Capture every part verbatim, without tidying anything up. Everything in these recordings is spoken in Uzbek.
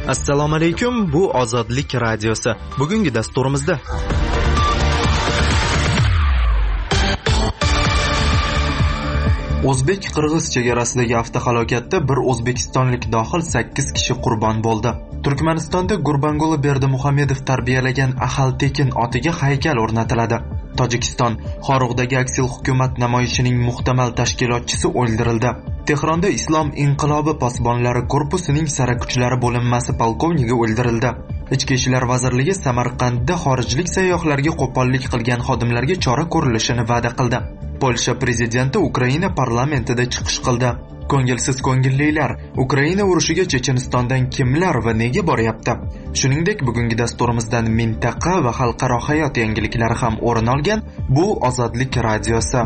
Assalomu alaykum, bu Ozodlik radiosi. Bugungi dasturimizda O'zbek-Qirg'iz chegarasidagi avtohalokatda bir o'zbekistonlik dohil sakkiz kishi qurbon bo'ldi. Turkmanistonda Gurbanguli Berdimuhamedov tarbiyalagan Ahal Tekin otiga haykal o'rnatiladi. Tojikiston Xorug'dagi aksil hukumat namoyishining muhtamal tashkilotchisi o'ldirildi. Tehronda Islom inqilobi posbonlari korpusining sarakuchlari bo'linmasi polkovnigi o'ldirildi. Ichki ishlar vazirligi Samarqandda xorijlik sayyohlarga qo'pollik qilgan xodimlarga chora ko'rilishini va'da qildi. Polsha prezidenti Ukraina parlamentida chiqish qildi. Ko'ngilsiz ko'ngillilar, Ukraina urushiga Chechenistondan kimlar va nega boryapti? Shuningdek, bugungi dasturimizdan mintaqa va xalqaro hayot yangiliklari ham o'rin olgan. Bu Ozodlik radiosi.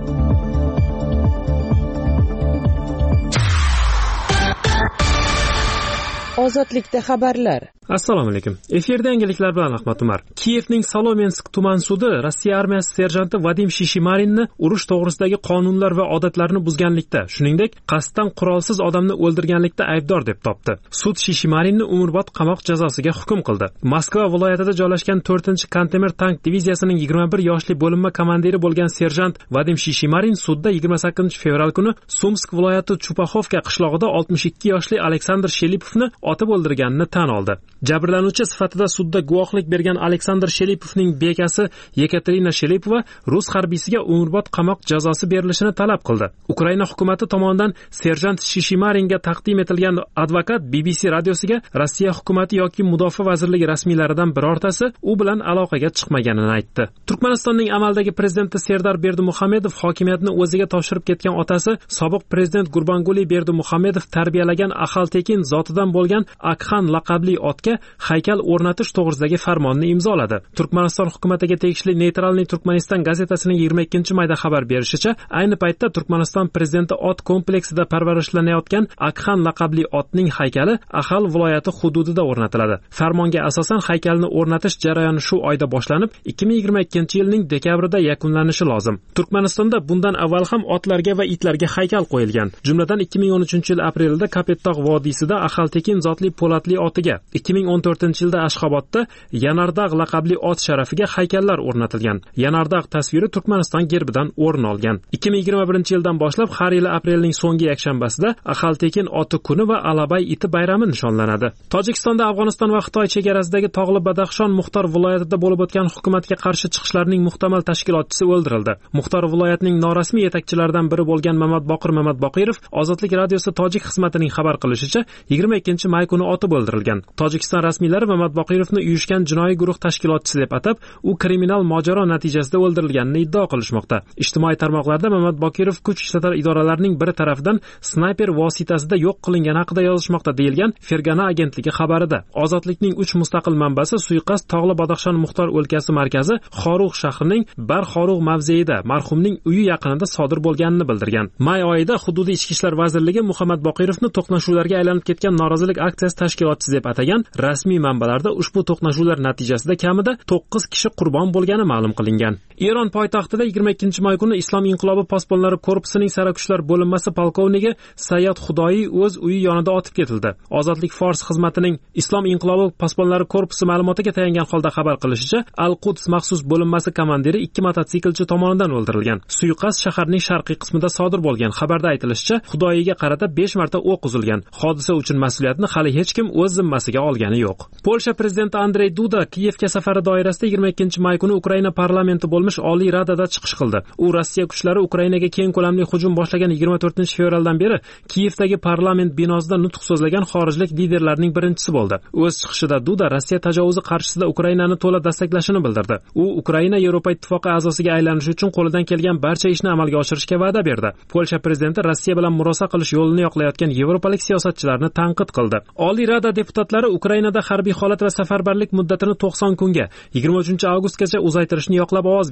Ozodlikda xabarlar. Assalomu alaykum. Efirda yangiliklar bilan Ahmad Umar. Kiyevning Solomensk tuman sudi Rossiya armiyasi serjanti Vadim Shishimarinni urush to'g'risidagi qonunlar va odatlarni buzganlikda, shuningdek, qasddan qurolsiz odamni o'ldirganlikda aybdor deb topdi. Sud Shishimarinni umrbod qamoq jazosiga hukm qildi. Moskva viloyatida joylashgan to'rtinchi Kantemir tank diviziyasining yigirma bir yoshli bo'linma komandiri bo'lgan serjant Vadim Shishimarin sudda yigirma sakkizinchi fevral kuni Sumsk viloyati Chupaxovka qishlog'ida oltmish ikki yoshli Aleksandr Shelipovni otib o'ldirganini tan oldi. Jabrlanuvchi sifatida sudda guvohlik bergan Aleksandr Shelipovning bekasi Yekaterina Shelipova rus harbiysiga umrbod qamoq jazosi berilishini talab qildi. Ukraina hukumati tomonidan serjant Shishimaringa taqdim etilgan advokat B B C radiosiga Rossiya hukumati yoki mudofaa vazirligi rasmiylaridan birortasi u bilan aloqaga chiqmaganini aytdi. Turkmanistonning amaldagi prezidenti Serdar Berdimuhamedov hokimiyatni o'ziga topshirib ketgan otasi sobiq prezident Gurbanguli Berdimuhamedov tarbiyalagan Ahal Tekin zotidan bo'lgan Akhan laqabli otga haykal o'rnatish to'g'risidagi farmonni imzoladi. Turkmaniston hukumatiga tegishli Neytralniy Turkmaniston gazetasining yigirma ikkinchi mayda xabar berishicha, ayni paytda Turkmaniston prezidenti ot kompleksida parvarishlanayotgan Akhan laqabli otning haykali Ahal viloyati hududida o'rnatiladi. Farmonga asosan haykalni o'rnatish jarayoni shu oyda boshlanib, ikki ming yigirma ikkinchi yilning dekabrida yakunlanishi lozim. Turkmanistonda bundan avval ham otlarga va itlarga haykal qo'yilgan. Jumladan ikki ming o'n uchinchi yil aprelida Kapettoq vodiysida Ahal Tekin zotli po'latli otiga, ikki ming o'n to'rtinchi yilda Ashxobodda Yanardaq laqabli ot sharafiga haykallar o'rnatilgan. Yanardaq tasviri Turkmaniston gerbidan o'rin olgan. ikki ming yigirma birinchi yildan boshlab har yili aprelning so'nggi yakshanbasida Ahal Tekin oti kuni va Alabay iti bayrami nishonlanadi. Tojikistonda Afg'oniston va Xitoy chegarasidagi Tog'li Badaxshon Muxtor viloyatida bo'lib o'tgan hukumatga qarshi chiqishlarning muhtamal tashkilotchisi o'ldirildi. Muxtor viloyatining norasmiy yetakchilaridan biri bo'lgan Mamatboqir Mamatboqirov Ozodlik radiosi tojik xizmatining xabar qilishicha, yigirma ikkinchi may kuni otib o'ldirilgan. Tojikiston rasmiylari Mamatboqirovni uyushgan jinoiy guruh tashkilotchisi deb atab, u kriminal mojaro natijasida o'ldirilganini iddao qilishmoqda. Ijtimoiy tarmoqlarda Mamatboqirov kuch ishlatar idoralarining biri tarafidan snayper vositasida yo'q qilingani haqida yozishmoqda deyilgan Fergana agentligi xabarida. Ozodlikning uch mustaqil manbasi suiqasd Tog'li Badaxshon Muxtor o'lkasi markazi Xorugʼ shahrining Bar Xorugʼ mavzeida marhumning uyi yaqinida sodir bo'lganini bildirgan. May oyida hududiy ichki ishlar vazirligi Muhammad Boqirovni to'qnashuvlarga aylanib ketgan norozilik aksiyasi tashkilotchisi deb atagan. Rasmiy manbalarda ushbu to'qnashuvlar natijasida kamida to'qqiz kishi qurbon bo'lgani ma'lum qilingan. Eron poytaxtida yigirma ikkinchi may kuni Islom inqilobi posbonlari korpusining sarakuchlar bo'linmasi polkovnigi Sayyad Xudoyi o'z uyi yonida otib ketildi. Ozodlik Fors xizmatining Islom inqilobi posbonlari korpusi ma'lumotiga tayangan holda xabar qilishicha, Al-Quds maxsus bo'linmasi komandiri ikki mototsiklchi tomonidan o'ldirilgan. Suiqasd shaharning sharqiy qismida sodir bo'lgan. Xabarda aytilishicha, Xudoyiga qarata besh marta o'q uzilgan. Hodisa uchun mas'uliyatni hali hech kim o'z zimmasiga olgani yo'q. Polsha prezidenti Andrey Duda Kiyevga safari doirasida yigirma ikkinchi may kuni Ukraina parlamenti bo'lmish Oliy Radada chiqish qildi. U Rossiya kuchlari Ukrainaga keng ko'lamli hujum boshlagan yigirma to'rtinchi fevraldan beri Kiyevdagi parlament binosida nutq so'zlagan xorijlik liderlarning birinchisi bo'ldi. O'z chiqishida Duda Rossiya tajovuzi qarshisida Ukrainani to'la dastaklashini bildirdi. U Ukraina Yevropa ittifoqi a'zosiga aylanishi uchun qo'lidan kelgan barcha ishni amalga oshirishga va'da berdi. Polsha prezidenti Rossiya bilan murosa qilish yo'lini yoqlayotgan yevropalik siyosatchilarni tanqid qildi. Oliy Rada deputatlari Ukrainada harbiy holat va safarbarlik muddatini to'qson kunga, yigirma uchinchi avgustgacha uzaytirishni yoqlab ovoz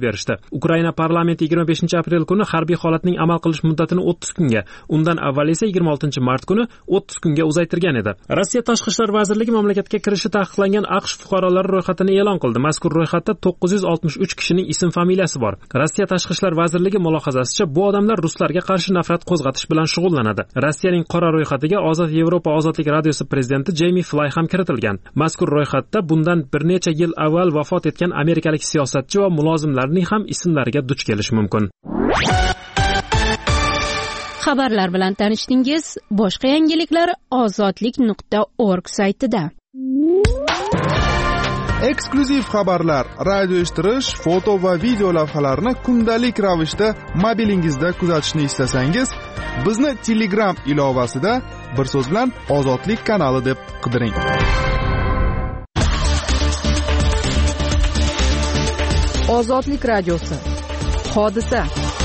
berishdi. Ukraina parlamenti yigirma beshinchi aprel kuni harbiy holatning amal qilish muddatini o'ttiz kunga, undan avval esa yigirma oltinchi mart kuni o'ttiz kunga uzaytirgan edi. Rossiya Tashqi ishlar vazirligi mamlakatga kirishi taqiqlangan AQSh fuqarolari ro'yxatini e'lon qildi. Mazkur ro'yxatda to'qqiz yuz oltmish uch kishining ism-familiyasi bor. Rossiya Tashqi ishlar vazirligi mulohazasicha, bu odamlar ruslarga qarshi nafrat qo'zg'atish bilan shug'ullanadi. Rossiyaning qora ro'yxatiga Ozod Yevropa ozodlik radiosi prezidenti Jamie Fly ham kiritilgan. Mazkur ro'yxatda bundan bir necha yil avval vafot etgan amerikalik siyosatchi va mulozimlarning ham ismlariga duch kelish mumkin. Xabarlar bilan tanishdingiz. Boshqa yangiliklar ozodlik nuqta org saytida. Eksklyuziv xabarlar, radio eshittirish, foto va video lavhalarni kundalik ravishda mobilingizda kuzatishni istasangiz, bizni Telegram ilovasida bir so'z bilan Ozodlik kanali deb qidiring. Ozodlik radiosi. Hodisa.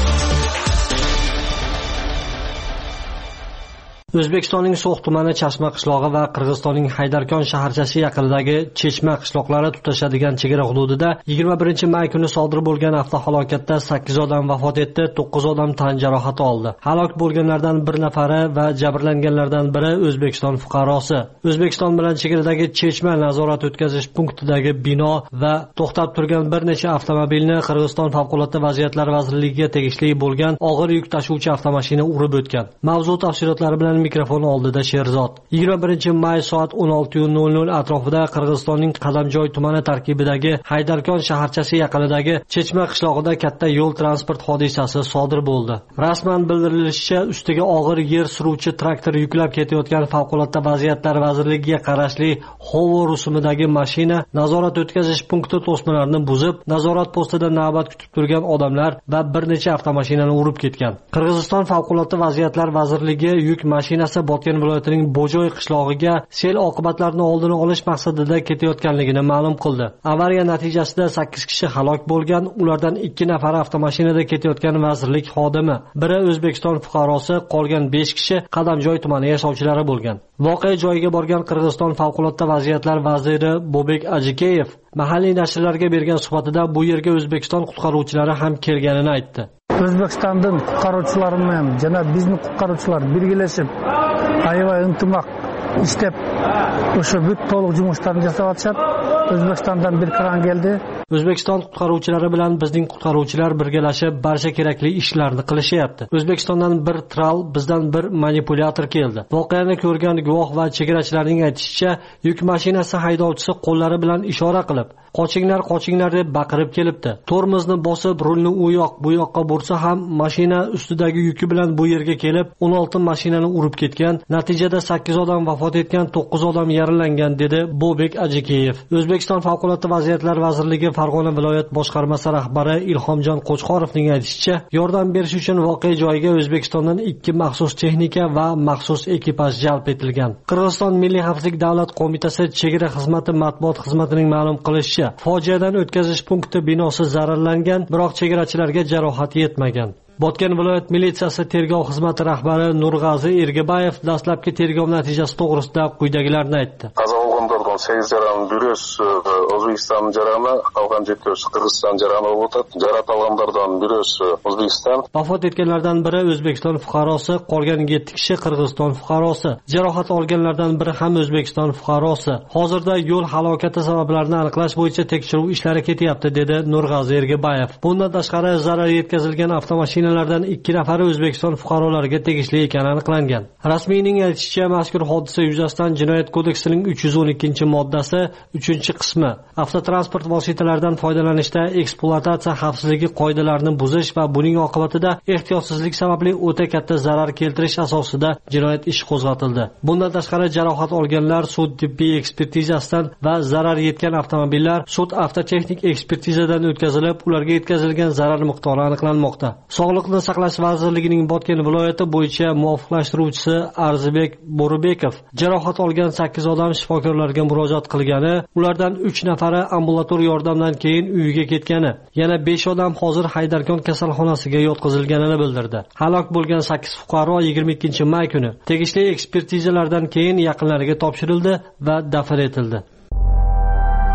O'zbekistonning So'x tumani Chashma qishlog'i va Qirg'izistonning Haydarkon shaharchasi yaqinidagi Chechma qishloqlari tutashadigan chegara hududida yigirma birinchi may kuni sodir bo'lgan avtohalokatda sakkiz odam vafot etdi, to'qqiz odam tan jarohati oldi. Halok bo'lganlardan bir nafari va jabrlanganlardan biri O'zbekiston fuqarosi. O'zbekiston bilan chegaradagi Chechma nazorat o'tkazish punktidagi bino va to'xtab turgan bir necha avtomobilni Qirg'iziston favqulodda vaziyatlar vazirligiga tegishli bo'lgan og'ir yuk tashuvchi avtomashina urib o'tgan. Mavzu tafsilotlari bilan mikrofon oldida Sherzod. yigirma birinchi may soat o'n olti nol nol atrofida Qirg'izistonning Qadamjoy tumani tarkibidagi Haydarkon shaharchasi yaqinidagi Chechma qishlog'ida katta yo'l transport hodisasi sodir bo'ldi. Rasman bildirilishicha, ustiga og'ir yer suruvchi traktor yuklab ketayotgan favqulodda vaziyatlar vazirligiga qarashli Hovo rusumidagi mashina nazorat o'tkazish punkti to'smalarni buzib, nazorat postida navbat kutib turgan odamlar va bir necha avtomashinani urib ketgan. Qirg'iziston favqulodda vaziyatlar vazirligi yuk mashinasi Botken viloyatining Bojoy qishlog'iga sel oqibatlarini oldini olish maqsadida ketayotganligini ma'lum qildi. Avariya natijasida sakkiz kishi halok bo'lgan, ulardan ikki nafari avtomashinada ketayotgan vazirlik xodimi, biri O'zbekiston fuqarosi, qolgan besh kishi Qadamjoy tumani yashovchilari bo'lgan. Voqea joyiga borgan Qirg'iziston favqulodda vaziyatlar vaziri Bobek Ajikeyev mahalliy nashrlarga bergan suhbatida bu yerga O'zbekiston qutqaruvchilari ham kelganini aytdi. O'zbekistonning qutqaruvchilari bilan jana bizning qutqaruvchilar birgalashib, aybay intimaq ishlab, o'sha büt to'liq жұмыстарын жасап atishadi. O'zbekistondan bir kran keldi. O'zbekiston qutqaruvchilari bilan bizning qutqaruvchilar birgalashib barcha kerakli ishlarni qilishyapti. O'zbekistondan bir tral, bizdan bir manipulyator keldi. Voqeani ko'rgan guvoh va chegarachilarning aytishicha, yuk mashinasi haydovchisi qo'llari bilan ishora qilib, qochinglar, qochinglar deb baqirib kelibdi. Tormozni bosib, rulni u yoq, bu yoqqa bursa ham mashina ustidagi yuki bilan bu yerga kelib, o'n olti mashinani urib ketgan. Natijada sakkiz odam vafot etgan, to'qqiz odam yaralangan, dedi Bobek Ajikeyev. O'zbekiston favqulodda vaziyatlar vazirligi Farg'ona viloyat boshqarmasi rahbari Ilhomjon Qo'chqorovning aytishicha, yordam berish uchun voqea joyiga O'zbekistondan ikki maxsus texnika va maxsus ekipaj jalb etilgan. Qirg'iziston Milliy xavfsizlik davlat qo'mitasi chegara xizmati matbuot xizmatining ma'lum qilishicha, fojiadan o'tkazish punkti binosi zararlangan, biroq chegarachilarga jarohat yetmagan. Botken viloyat militsiyasi tergov xizmati rahbari Nurg'azi Ergabayev dastlabki tergov natijasi to'g'risida quyidagilarni aytdi. Qazo bo'lganlardan sakkiz jarani biriz O'zbekiston jarani, qolgan yetti Qirg'iziston jarani bo'lib o'tadi. Jarohat olganlardan biriz O'zbekiston. Vafot etganlardan biri O'zbekiston fuqarosi, qolgan yetti kishi Qirg'iziston fuqarosi. Jarohat olganlardan biri ham O'zbekiston fuqarosi. Hozirda yo'l halokati sabablarini aniqlash bo'yicha tekshiruv ishlari ketyapti, dedi Nurg'azi Ergabayev. Bundan tashqari zarar yetkazilgan avtomashina lardan ikki nafari O'zbekiston fuqarolariga tegishli ekani aniqlangan. Rasmiyning aytishicha, mazkur hodisa yuzasidan Jinoyat kodeksining uch yuz o'n ikkinchi moddasi uchinchi qismi avtotransport vositalaridan foydalanishda ekspluatatsiya xavfsizligi qoidalarini buzish va buning oqibatida ehtiyotsizlik sababli o'ta katta zarar keltirish asosida jinoyat ishi qo'zg'atildi. Bundan tashqari jarohat olganlar sud tibbiy ekspertizasidan va zarar yetgan avtomobillar sud avtotexnik ekspertizadan o'tkazilib, ularga yetkazilgan zarar miqdori aniqlanmoqda. Sog'liqni saqlash vazirligining Botken viloyati bo'yicha muvofiqlashtiruvchisi Arzibek Bo'ribekov jarohat olgan sakkiz odam shifokorlarga murojaat qilgani, ulardan uch nafari ambulator yordamdan keyin uyiga ketgani, yana besh odam hozir Haydarkon kasalxonasiga yotqizilganini bildirdi. Halok bo'lgan sakkiz fuqaro yigirma ikkinchi may kuni tegishli ekspertizalardan keyin yaqinlariga topshirildi va dafn etildi.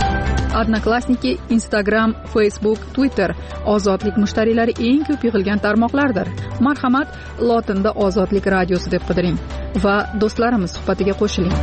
Odnoklassniki, Instagram, Facebook, Twitter ozodlik mushtariylari eng ko'p yig'ilgan tarmoqlardir. Marhamat, lotinda Ozodlik radiosi deb qidiring va do'stlarimiz suhbatiga qo'shiling.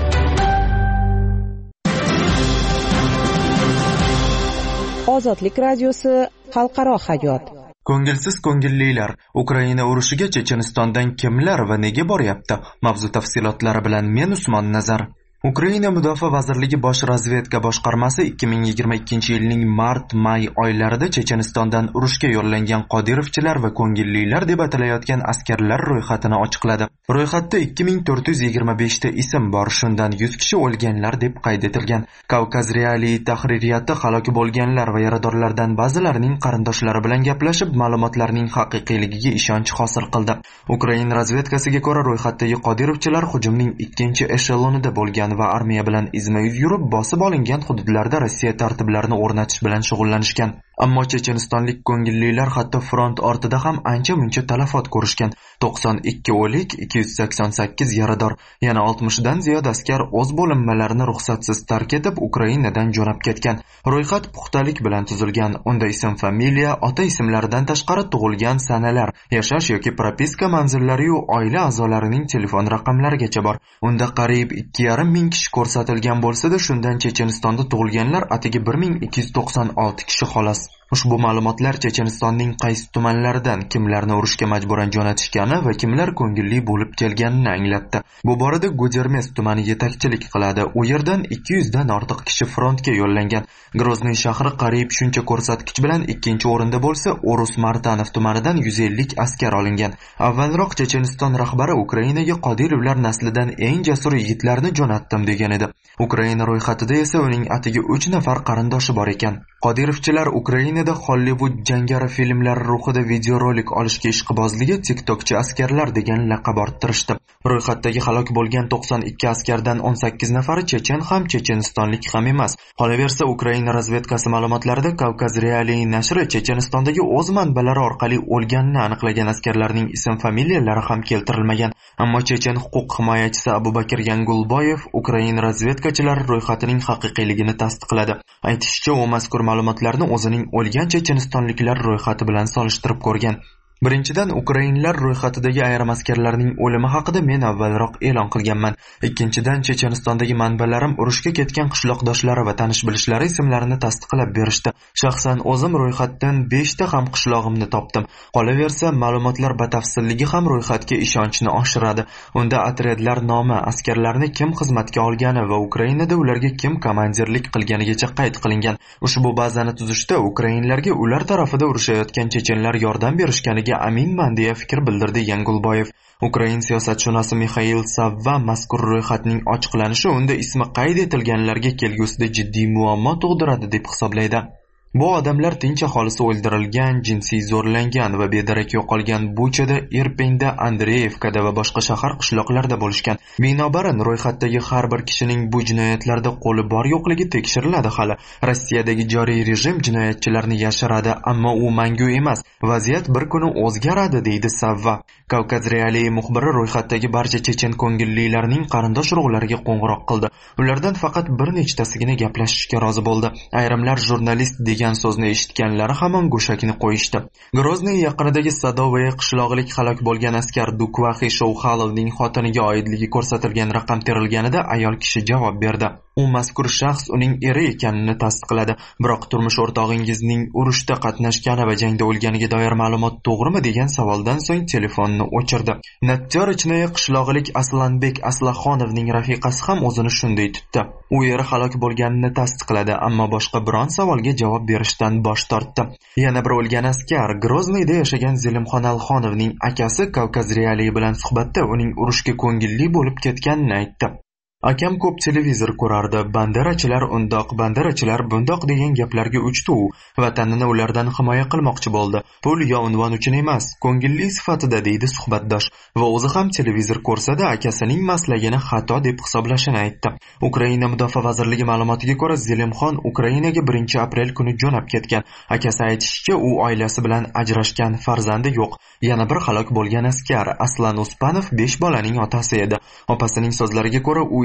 Ozodlik radiosi xalqaro hayot. Ko'ngilsiz ko'ngillilar, Ukraina urushiga Chechenistondan kimlar va nega boryapti? Mavzu tafsilotlari bilan men Usmon Nazar. Ukraina Mudofaa vazirligi bosh razvedka boshqarmasi ikki ming yigirma ikkinchi yilning mart-may oylarida Chechenistondan urushga yo'llangan Qodirovchilar va ko'ngillilar deb atalayotgan askarlar ro'yxatini ochiqladi. Ro'yxatda ikki ming to'rt yuz yigirma besh ta ism bor, shundan yuz kishi o'lganlar deb qayd etilgan. Kavkaz Realiy tahririyati halok bo'lganlar va yaradorlardan ba'zilarining qarindoshlari bilan gaplashib, ma'lumotlarning haqiqiyligiga ishonch hosil qildi. Ukraina razvedkasiga ko'ra, ro'yxatdagi Qodirovchilar hujumning ikkinchi eshelonida bo'lgan va armiya bilan izma-iz yurib, bosib olingan hududlarda Rossiya tartiblarini o'rnatish bilan shug'ullanishgan. Ammo chechenistonlik ko'ngillilar hatto front ortida ham ancha-muncha talafot ko'rishgan. to'qson ikki o'lik, ikki yuz sakson sakkiz yarador, yana oltmishdan ziyod askar o'z bo'linmalarini ruxsatsiz tark etib Ukrainadan jo'nab ketgan. Ro'yxat puxtalik bilan tuzilgan. Unda ism, familiya, ota ismlaridan tashqari tug'ilgan sanalar, yashash yoki propiska manzillari va oila a'zolarining telefon raqamlarigacha bor. Unda qariyb ikki yarim ming kishi ko'rsatilgan bo'lsa-da, shundan Chechenistonda tug'ilganlar atigi bir ming ikki yuz to'qson olti kishi xolos. Ushbu ma'lumotlar Chechenistonning qaysi tumanlaridan kimlarni urushga majburan jo'natishgani va kimlar ko'ngilli bo'lib kelganini anglatdi. Bu borada Gudermes tumani yetakchilik qiladi. U yerdan ikki yuz dan ortiq kishi frontga yo'llangan. Grozny shahri qariyb shuncha ko'rsatkich bilan ikkinchi o'rinda bo'lsa, Urus Martanov tumanidan yuz ellik askar olingan. Avvalroq Checheniston rahbari Ukrainaga Qodirovlar naslidan eng jasur yigitlarni jo'natdim degan edi. Ukraina ro'yxatida esa uning atigi uch nafar qarindoshi bor ekan. Qodirovchilar Ukrainada Hollywood jangari filmlari ruhida videorolik olishga ishqibozligi TikTokchi askarlar degan laqab orttirishdi. Ro'yxatdagi halok bo'lgan to'qson ikki askardan o'n sakkiz nafari chechen ham chechenistonlik ham emas. Qolaversa, Ukraina razvedkasi ma'lumotlarida Kavkaz Realiy nashri Chechenistondagi o'z manbalari orqali o'lganini aniqlagan askarlarning ism familiyalari ham keltirilmagan. Ammo chechen huquq himoyachisi Abubakir Yangulboyev Ukraina razvedkachilari ro'yxatining haqiqiyligini tasdiqladi. Aytishicha, u mazkur ma'lumotlarni o'zining o'lgan chechenistonliklar ro'yxati bilan solishtirib ko'rgan. Birinchidan, Ukrainlar ro'yxatidagi ayrim askarlarning o'limi haqida men avvalroq e'lon qilganman. Ikkinchidan, Chechenistondagi manbalarim urushga ketgan qishloqdoshlari va tanish-bilishlari ismlarini tasdiqlab berishdi. Shaxsan o'zim ro'yxatdan besh ta ham qishlog'imni topdim. Qolaversa, ma'lumotlar batafsilligi ham ro'yxatga ishonchni oshiradi. Unda otryadlar nomi, askarlarni kim xizmatga olgani va Ukrainada ularga kim komandirlik qilganigacha qayd qilingan. Ushbu bazani tuzishda Ukrainlarga ular tarafida urushayotgan chechenlar yordam berishganiga aminman deya fikr bildirdi Yangulboyev. Ukrain siyosatshunosi Mixail Savva mazkur ro'yxatning ochiqlanishi unda ismi qayd etilganlarga kelgusida jiddiy muammo tug'diradi deb hisoblaydi. Bu odamlar tinch aholisi o'ldirilgan, jinsiy zo'rlangan va bedarak yo'qolgan Buchada, Irpinda, Andreyevkada va boshqa shahar qishloqlarda bo'lishgan. Binobarin, ro'yxatdagi har bir kishining bu jinoyatlarda qo'li bor yo'qligi tekshiriladi hali. Rossiyadagi joriy rejim jinoyatchilarni yashiradi, ammo u mangu emas. Vaziyat bir kuni o'zgaradi, deydi Savva. Kavkaz Realiy muxbiri ro'yxatdagi barcha chechen ko'ngillilarning qarindosh urug'lariga qo'ng'iroq qildi. Ulardan faqat bir nechtasigina gaplashishga rozi bo'ldi. Ayrimlar jurnalist degan so'zni eshitganlari hamon go'shakni qo'yishdi. Grozny yaqinidagi Sadovaya qishlog'ilik halok bo'lgan askar Dukvaxi Shouxalovning xotiniga oidligi ko'rsatilgan raqam terilganida ayol kishi javob berdi. U mazkur shaxs uning eri ekanini tasdiqladi. Biroq turmush o'rtog'ingizning urushda qatnashgani va jangda o'lganiga doir ma'lumot to'g'rimi degan savoldan so'ng telefonni o'chirdi. Natjar ichnoy qishlog'ilik Aslanbek Aslaxonovning rafiqasi ham o'zini shunday tutdi. U eri halok bo'lganini tasdiqladi, ammo boshqa biron savolga javob berishdan bosh tortdi. Yana bir o'lgan askar Groznyda yashagan Zelimxon Alxonovning akasi Kavkaz Realiy bilan suhbatda uning urushga ko'ngilli bo'lib ketganini aytdi. Akam ko'p televizor ko'rardi. Banderachilar undoq, banderachilar bundoq degan gaplarga uchdi u. Vatanini ulardan himoya qilmoqchi bo'ldi. Pul yo unvon uchun emas, ko'ngilli sifatida, deydi suhbatdosh. Va o'zi ham televizor ko'rsada akasining maslagini xato deb hisoblashini aytdi. Ukraina mudofaa vazirligi ma'lumotiga ko'ra, Zelimxon Ukrainaga birinchi aprel kuni jo'nab ketgan. Akasi aytishicha, u oilasi bilan ajrashgan, farzandi yo'q. Yana bir halok bo'lgan askar Aslan Uspanov besh bolaning otasi edi. Opasining so'zlariga ko'ra, u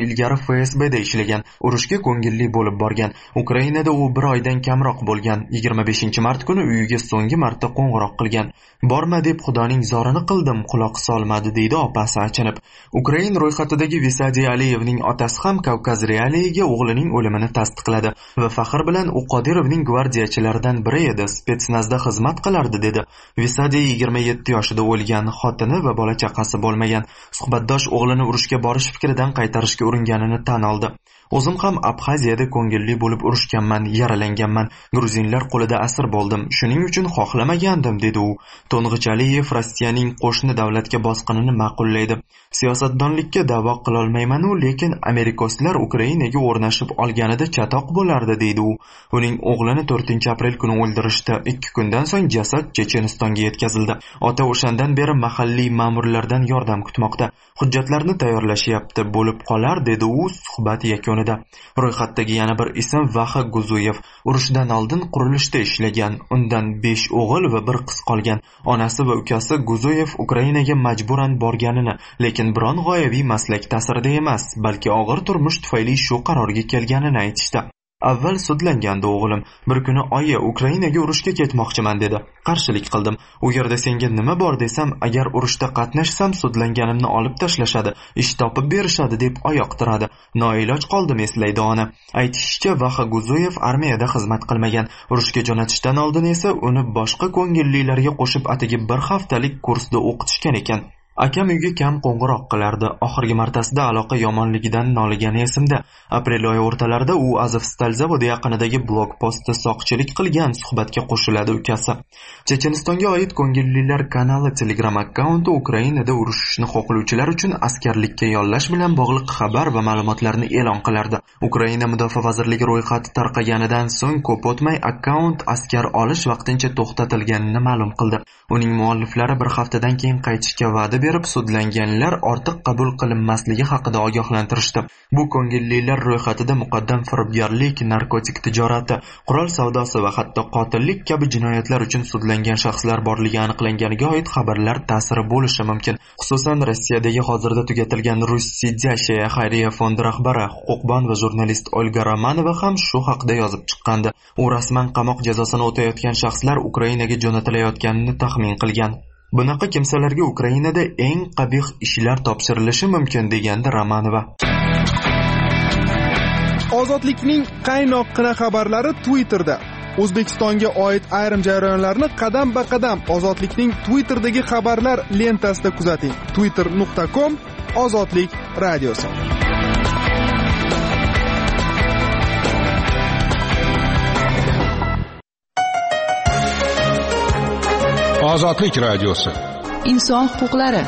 ilgari F S B da ishlagan, urushga ko'ngilli bo'lib borgan. Ukrainada u bir oydan kamroq bo'lgan. yigirma beshinchi mart kuni uyiga so'nggi marta qo'ng'iroq qilgan. Borma deb Xudoning zorini qildim, quloq solmadi, deydi opasi achinib. Ukrain ro'yxatidagi Visadiy Aliyevning otasi ham Kavkaz realiyaga o'g'lining o'limini tasdiqladi va faxr bilan u Qodirovning gvardiyachilaridan biri edi, spetsnazda xizmat qilardi, dedi. Visadiy yigirma yetti yoshida o'lgan, xotini va bola chaqasi bo'lmagan. Suhbatdosh o'g'lini urushga borish fikridan qaytarishga uringanini tan oldi. O'zim ham Abxaziyada ko'ngilli bo'lib urushganman, yaralanganman. Gruzinlar qo'lida asir bo'ldim. Shuning uchun xohlamagandim, dedi u. To'ng'ich Aliyev Rossiyaning qo'shni davlatga bosqinini ma'qullaydi. Siyosatdonlikka da'vo qila olmayman-u, lekin Amerikoslar Ukrainaga o'rnashib olganida chatoq bo'lardi, deydi u. Uning o'g'lini to'rtinchi aprel kuni o'ldirishdi. ikki kundan so'ng jasad Chechenistonga yetkazildi. Ota o'shandan beri mahalliy ma'murlardan yordam kutmoqda. Hujjatlarni tayyorlashyapti, bo'lib qolar, dedi u suhbat yakunida. Ro'yxatdagi yana bir ism Vaxa Guzuyev. Urushdan oldin qurilishda ishlagan. Undan besh o'g'il va bir qiz qolgan. Onasi va ukasi Guzuyev Ukrainaga majburan borganini, lekin biron g'oyaviy maslak ta'sirida emas, balki og'ir turmush tufayli shu qarorga kelganini aytishdi. Avval sudlangandi o'g'lim. Bir kuni oyi Ukrainaga urushga ketmoqchiman, dedi. Qarshilik qildim. U yerda senga nima bor desam, agar urushda qatnashsam sudlanganimni olib tashlashadi, ish topib berishadi deb oyoq tiradi. Noiloj qoldim, eslaydi ona. Aytishicha, Vaxa Guzuyev armiyada xizmat qilmagan. Urushga jo'natishdan oldin esa uni boshqa ko'ngillilarga qo'shib atigi bir haftalik kursda o'qitishgan ekan. Akam uyga kam qo'ng'iroq qilardi. Oxirgi martasida aloqa yomonligidan noligani esimda. Aprel oyi o'rtalarida u Azovstal zavodi yaqinidagi blog postda soqchilik qilgan, suhbatga qo'shiladi ukasi. Chechenistonga oid ko'ngillilar kanali Telegram akkaunti Ukrainada urushishni xohlovchilar uchun askarlikka yollash bilan bog'liq xabar va ma'lumotlarni e'lon qilardi. Ukraina mudofaa vazirligi ro'yxati tarqaganidan so'ng ko'p o'tmay akkaunt askar olish vaqtincha to'xtatilganini ma'lum qildi. Uning mualliflari bir haftadan keyin qaytishga va'da berib, sudlanganlar ortiq qabul qilinmasligi haqida ogohlantirishdi. Bu ko'ngillilar ro'yxatida muqaddam firibgarlik, narkotik tijorati, qurol savdosi va hatto qotillik kabi jinoyatlar uchun sudlangan shaxslar borligi aniqlanganiga oid xabarlar ta'siri bo'lishi mumkin. Xususan, Rossiyadagi hozirda tugatilgan Russiya xayriya fondi rahbari, huquqbon va jurnalist Olga Romanova ham shu haqida yozib chiqqandi. U rasman qamoq jazosini o'tayotgan shaxslar Ukrainaga jo'natilayotganini taxmin qilgan. Bunaqa kimsalarga Ukrainada eng qabih ishlar topshirilishi mumkin, degandi Romanova. Ozodlikning qaynoqqina xabarlari Twitterda. O'zbekistonga oid ayrim jarayonlarni qadam-ba-qadam Ozodlikning Twitterdagi xabarlar lentasida kuzating. twitter nuqta com Ozodlik radiosi. Ozodlik radiosi. Inson huquqlari.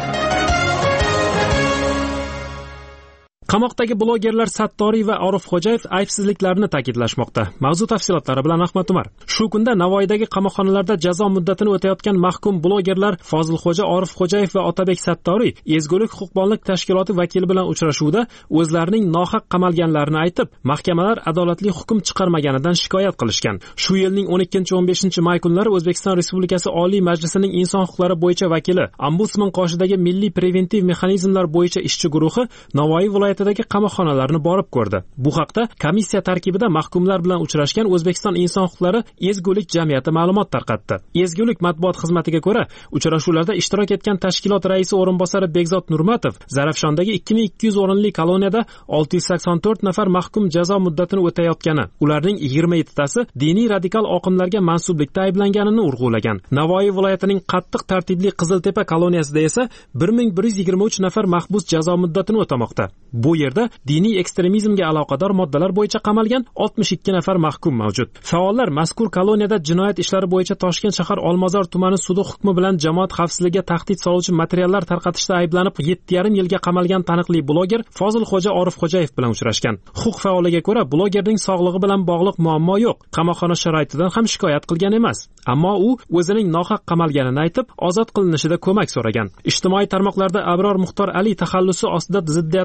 Qamoqdagi blogerlar Sattoriy va Orifxo'jayev aybsizliklarini ta'kidlashmoqda. Mavzu tafsilotlari bilan Ahmad Umar. Shu kunda Navoiydagi qamoqxonalarda jazo muddatini o'tayotgan mahkum blogerlar Fozilxo'ja Orifxo'jayev va Otabek Sattoriy Ezgulik huquqbonlik tashkiloti vakili bilan uchrashuvda o'zlarining nohaq qamalganlarini aytib, mahkamalar adolatli hukm chiqarmaganidan shikoyat qilishgan. Shu yilning o'n ikkinchi o'n beshinchi may kunlari O'zbekiston Respublikasi Oliy Majlisining inson huquqlari bo'yicha vakili, Ombudsman qoshidagi Milliy preventiv mexanizmlar bo'yicha ishchi guruhi Navoiy viloyatidagi qamoqxonalarni borib ko'rdi. Bu haqda komissiya tarkibida mahkumlar bilan uchrashgan O'zbekiston inson huquqlari Ezgulik jamiyati ma'lumot tarqatdi. Ezgulik matbuot xizmatiga ko'ra, uchrashuvlarda ishtirok etgan tashkilot raisi o'rinbosari Bekzod Nurmatov Zarafshondagi ikki ming ikki yuz o'rinli koloniyada olti yuz sakson to'rt nafar mahkum jazo muddatini o'tayotgani, ularning yigirma yettitasi diniy radikal oqimlarga mansublikda ayblanganini urg'ulagan. Navoiy viloyatining qattiq tartibli Qiziltepa koloniyasida esa bir ming bir yuz yigirma uch nafar mahbus jazo muddatini o'tamoqda. Bu yerda diniy ekstremizmga aloqador moddalar bo'yicha qamalgan oltmish ikki nafar mahkum mavjud. Faollar mazkur koloniyada jinoyat ishlari bo'yicha Toshkent shahar Olmazor tumani sudi hukmi bilan jamoat xavfsizligiga tahdid soluvchi materiallar tarqatishda ayblanib yetti yarim yilga qamalgan taniqli bloger Fozilxo'ja Orifxo'jayev bilan uchrashgan. Huquq faoliga ko'ra, blogerning sog'lig'i bilan bog'liq muammo yo'q. Qamoqxona sharoitidan ham shikoyat qilgan emas. Ammo u o'zining nohaq qamalganini aytib, ozod qilinishida ko'mak so'ragan. Ijtimoiy tarmoqlarda Abror Muxtor Ali taxallusi ostida ziddiyatli chiqishlar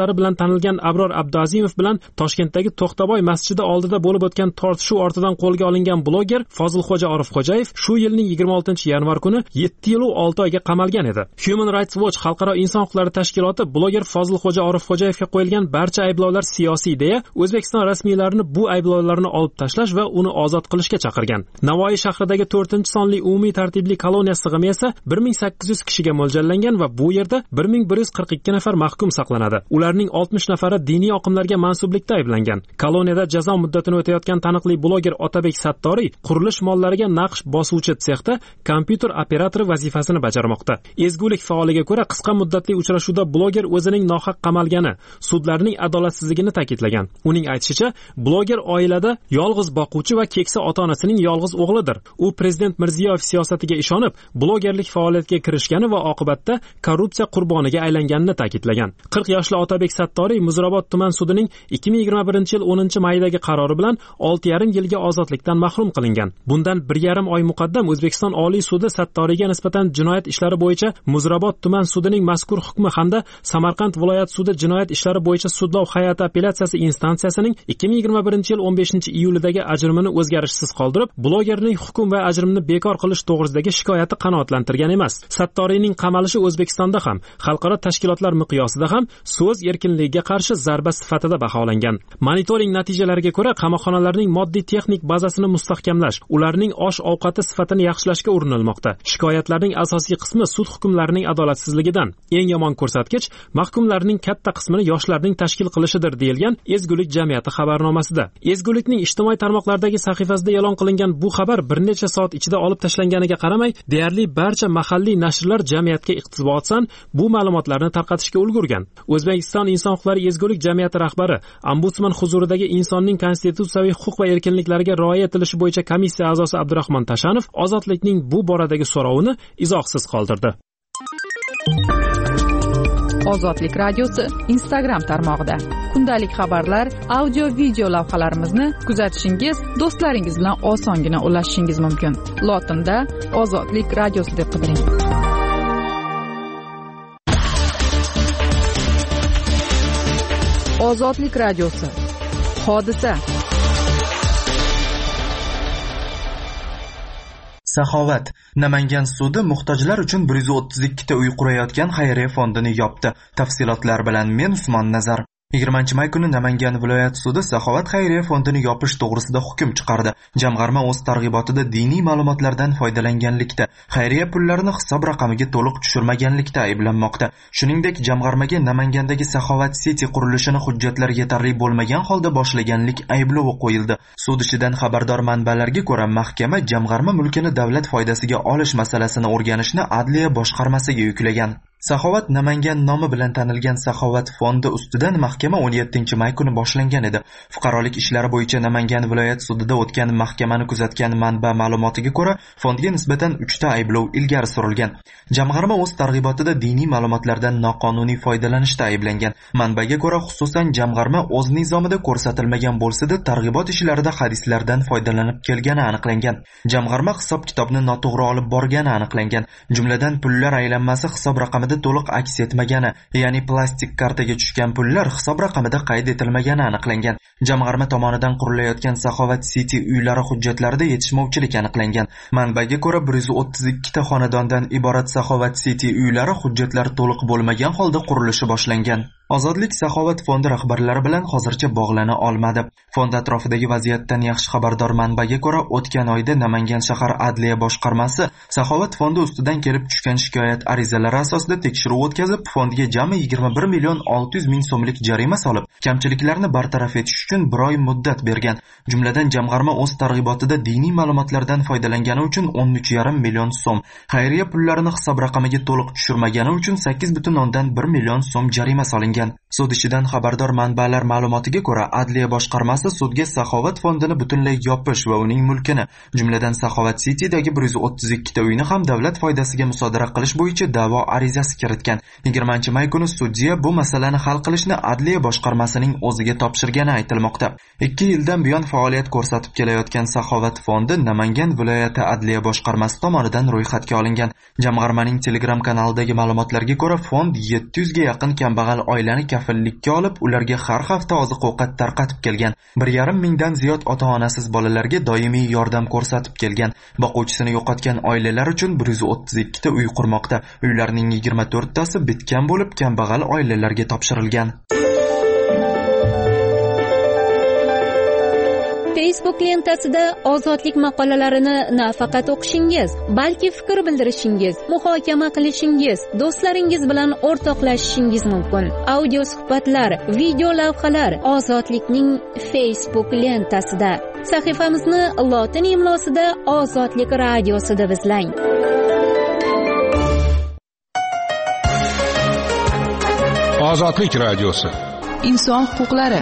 faoliyatlari bilan tanilgan Abror Abduazimov bilan Toshkentdagi To'xtaboy masjidi oldida bo'lib o'tgan tortishuv ortidan qo'lga olingan bloger Fozilxo'ja Orifxo'jayev shu yilning yigirma oltinchi yanvar kuni yetti yil va olti oyga qamalgan edi. Human Rights Watch xalqaro inson huquqlari tashkiloti bloger Fozilxo'ja Orifxo'jayevga qo'yilgan barcha ayblovlar siyosiy deya O'zbekiston rasmiylarini bu ayblovlarni olib tashlash va uni ozod qilishga chaqirgan. Navoiy shahridagi to'rtinchi sonli umumiy tartibli koloniya sig'imi esa bir ming sakkiz yuz kishiga mo'ljallangan va bu yerda bir ming bir yuz qirq ikki nafar mahkum saqlanadi. Ularning oltmish nafari diniy oqimlarga mansublikda ayblangan. Koloniyada jazo muddatini o'tayotgan taniqli bloger Otabek Sattoriy qurilish mollariga naqsh bosuvchi sexda kompyuter operatori vazifasini bajarmoqda. Ezgulik faoliga ko'ra qisqa muddatli uchrashuvda bloger o'zining nohaq qamalgani, sudlarning adolatsizligini ta'kidlagan. Uning aytishicha, bloger oilada yolg'iz boquvchi va keksa ota-onasining yolg'iz o'g'lidir. U prezident Mirziyoyev siyosatiga ishonib, blogerlik faoliyatiga kirishgani va oqibatda korrupsiya qurboniga aylanganini ta'kidlagan. qirq yoshli Otabek Sattoriy Muzrabot tuman sudining ikki ming yigirma birinchi yil o'ninchi maydagi qarori bilan olti yarim yilga ozodlikdan mahrum qilingan. Bundan bir yarim oy muqaddam O'zbekiston Oliy sudi Sattoriyga nisbatan jinoyat ishlari bo'yicha Muzrabot tuman sudining mazkur hukmi hamda Samarqand viloyat sudi jinoyat ishlari bo'yicha sudlov hay'ati apellyatsiyasi instansiyasining ikki ming yigirma birinchi yil o'n beshinchi iyulidagi ajrimini o'zgarishsiz qoldirib, blogerning hukm va ajrimni bekor qilish to'g'risidagi shikoyati qanoatlantirgan emas. Sattoriyning qamalishi O'zbekistonda ham, xalqaro tashkilotlar miqyosida ham so'z erkinligiga qarshi zarba sifatida baholangan. Monitoring natijalariga ko'ra, qamoqxonalarning moddiy texnik bazasini mustahkamlash, ularning osh-ovqati sifatini yaxshilashga urinilmoqda. Shikoyatlarning asosiy qismi sud hukmlarining adolatsizligidan. Eng yomon ko'rsatkich mahkumlarning katta qismini yoshlarning tashkil qilishidir deyilgan Ezgulik jamiyati xabarnomasida. Ezgulikning ijtimoiy tarmoqlardagi sahifasida e'lon qilingan bu xabar bir necha soat ichida olib tashlanganiga qaramay, deyarli barcha mahalliy nashrlar jamiyatga iqtibosdan bu ma'lumotlarni tarqatishga ulgurgan. O'zbekiston inson huquqlari ezgulik jamiyati rahbari, ombudsman huzuridagi insonning konstitutsiyaviy huquq va erkinliklariga rioya etilishi bo'yicha komissiya a'zosi Abdurahmon Tashanov ozodlikning bu boradagi so'rovini izohsiz qoldirdi. Ozodlik radiosi Instagram tarmog'ida kundalik xabarlar, audio video lavhalarimizni kuzatishingiz, do'stlaringiz bilan osongina ulashishingiz mumkin. Lotinda Ozodlik radiosi deb qidiring. Ozodlik radiosi. Hodisa. Saxovat. Namangan sudi muhtojlar uchun bir yuz o'ttiz ikki ta uy qurayotgan xayriya fondini yopdi. Tafsilotlar bilan men Usmon Nazar. yigirmanchi may kuni Namangan viloyat sudi Saxovat xayriya fondini yopish to'g'risida hukm chiqardi. Jamg'arma o'z targ'ibotida diniy ma'lumotlardan foydalanganlikda, xayriya pullarini hisob raqamiga to'liq tushirmaganlikda ayblanmoqda. Shuningdek, jamg'armaga Namangandagi Saxovat City qurilishini hujjatlar yetarli bo'lmagan holda boshlaganlik ayblovi qo'yildi. Sud ishidan xabardor manbalarga ko'ra, mahkama jamg'arma mulkini davlat foydasiga olish masalasini o'rganishni Adliya boshqarmasiga yuklagan. Saxovat Namangan nomi bilan tanilgan Saxovat fondi ustidan mahkama o'n yettinchi may kuni boshlangan edi. Fuqarolik ishlari bo'yicha Namangan viloyat sudida o'tgan mahkamani kuzatgan manba ma'lumotiga ko'ra, fondga nisbatan uch ta ayblov ilgari surilgan. Jamg'arma o'z targ'ibotida diniy ma'lumotlardan noqonuniy foydalanishda ayblangan. Manbaga ko'ra, xususan jamg'arma o'z nizomida ko'rsatilmagan bo'lsa-da, targ'ibot ishlarida hadislardan foydalanib kelgani aniqlangan. Jamg'arma hisob-kitobni noto'g'ri olib borgani aniqlangan. Jumladan pullar aylanmasi hisob raqamida to'liq aks etmagani, ya'ni plastik kartaga tushgan pullar hisob raqamida qayd etilmagani aniqlangan. Jamg'arma tomonidan qurilayotgan Saxovat City uylari hujjatlarida yetishmovchilik aniqlangan. Manbaga ko'ra, bir yuz o'ttiz ikki ta xonadondan iborat Saxovat City uylari hujjatlar to'liq bo'lmagan holda qurilishi boshlangan. Ozodlik Saxovat fondi rahbarlari bilan hozircha bog'lana olmadi. Fond atrofidagi vaziyatdan yaxshi xabardor manbaga ko'ra, o'tgan oyda Namangan shahar Adliya boshqarmasi Saxovat fondi ustidan kelib tushgan shikoyat arizalari asosida tekshiruv o'tkazib, fondga jami yigirma bir million olti yuz ming so'mlik jarima solib, kamchiliklarni bartaraf etish uchun bir oy muddat bergan. Jumladan jamg'arma o'z targ'ibotida diniy ma'lumotlardan foydalangani uchun o'n uch yarim million so'm, xayriya pullarini hisob raqamiga to'liq tushirmagani uchun sakkiz butun o'ndan bir million so'm jarima solingan. Sud ishidan xabardor manbalar ma'lumotiga ko'ra, Adliya boshqarmasi sudga Saxovat fondini butunlay yopish va uning mulkini, jumladan Saxovat City'dagi bir yuz o'ttiz ikki ta uyni ham davlat foydasiga musodara qilish bo'yicha da'vo arizasi kiritgan. yigirmanchi may kuni sudya bu masalani hal qilishni Adliya boshqarmasining o'ziga topshirgani aytilmoqda. ikki yildan buyon faoliyat ko'rsatib kelayotgan Saxovat fondi Namangan viloyati Adliya boshqarmasi tomonidan ro'yxatga olingan. Jamg'armaning Telegram kanalidagi ma'lumotlarga ko'ra, fond yetti yuzga yaqin kambag'al oilani kafillikka olib, ularga har hafta oziq-ovqat tarqatib kelgan. bir yarim mingdan ziyod ota-onasiz bolalarga doimiy yordam ko'rsatib kelgan. Boquvchisini yo'qotgan oilalar uchun bir yuz o'ttiz ikki ta uy qurmoqda. Uylarning yigirma to'rttasi bitgan bo'lib, kambag'al oilalarga topshirilgan. Facebook lentasida ozodlik maqolalarini nafaqat o'qishingiz, balki fikr bildirishingiz, muhokama qilishingiz, do'stlaringiz bilan o'rtoqlashishingiz mumkin. Audio suhbatlar, video lavhalar Ozodlikning Facebook lentasida. Sahifamizni lotin imlosida Ozodlik radiosi deb izlang. Ozodlik radiosi. Inson huquqlari.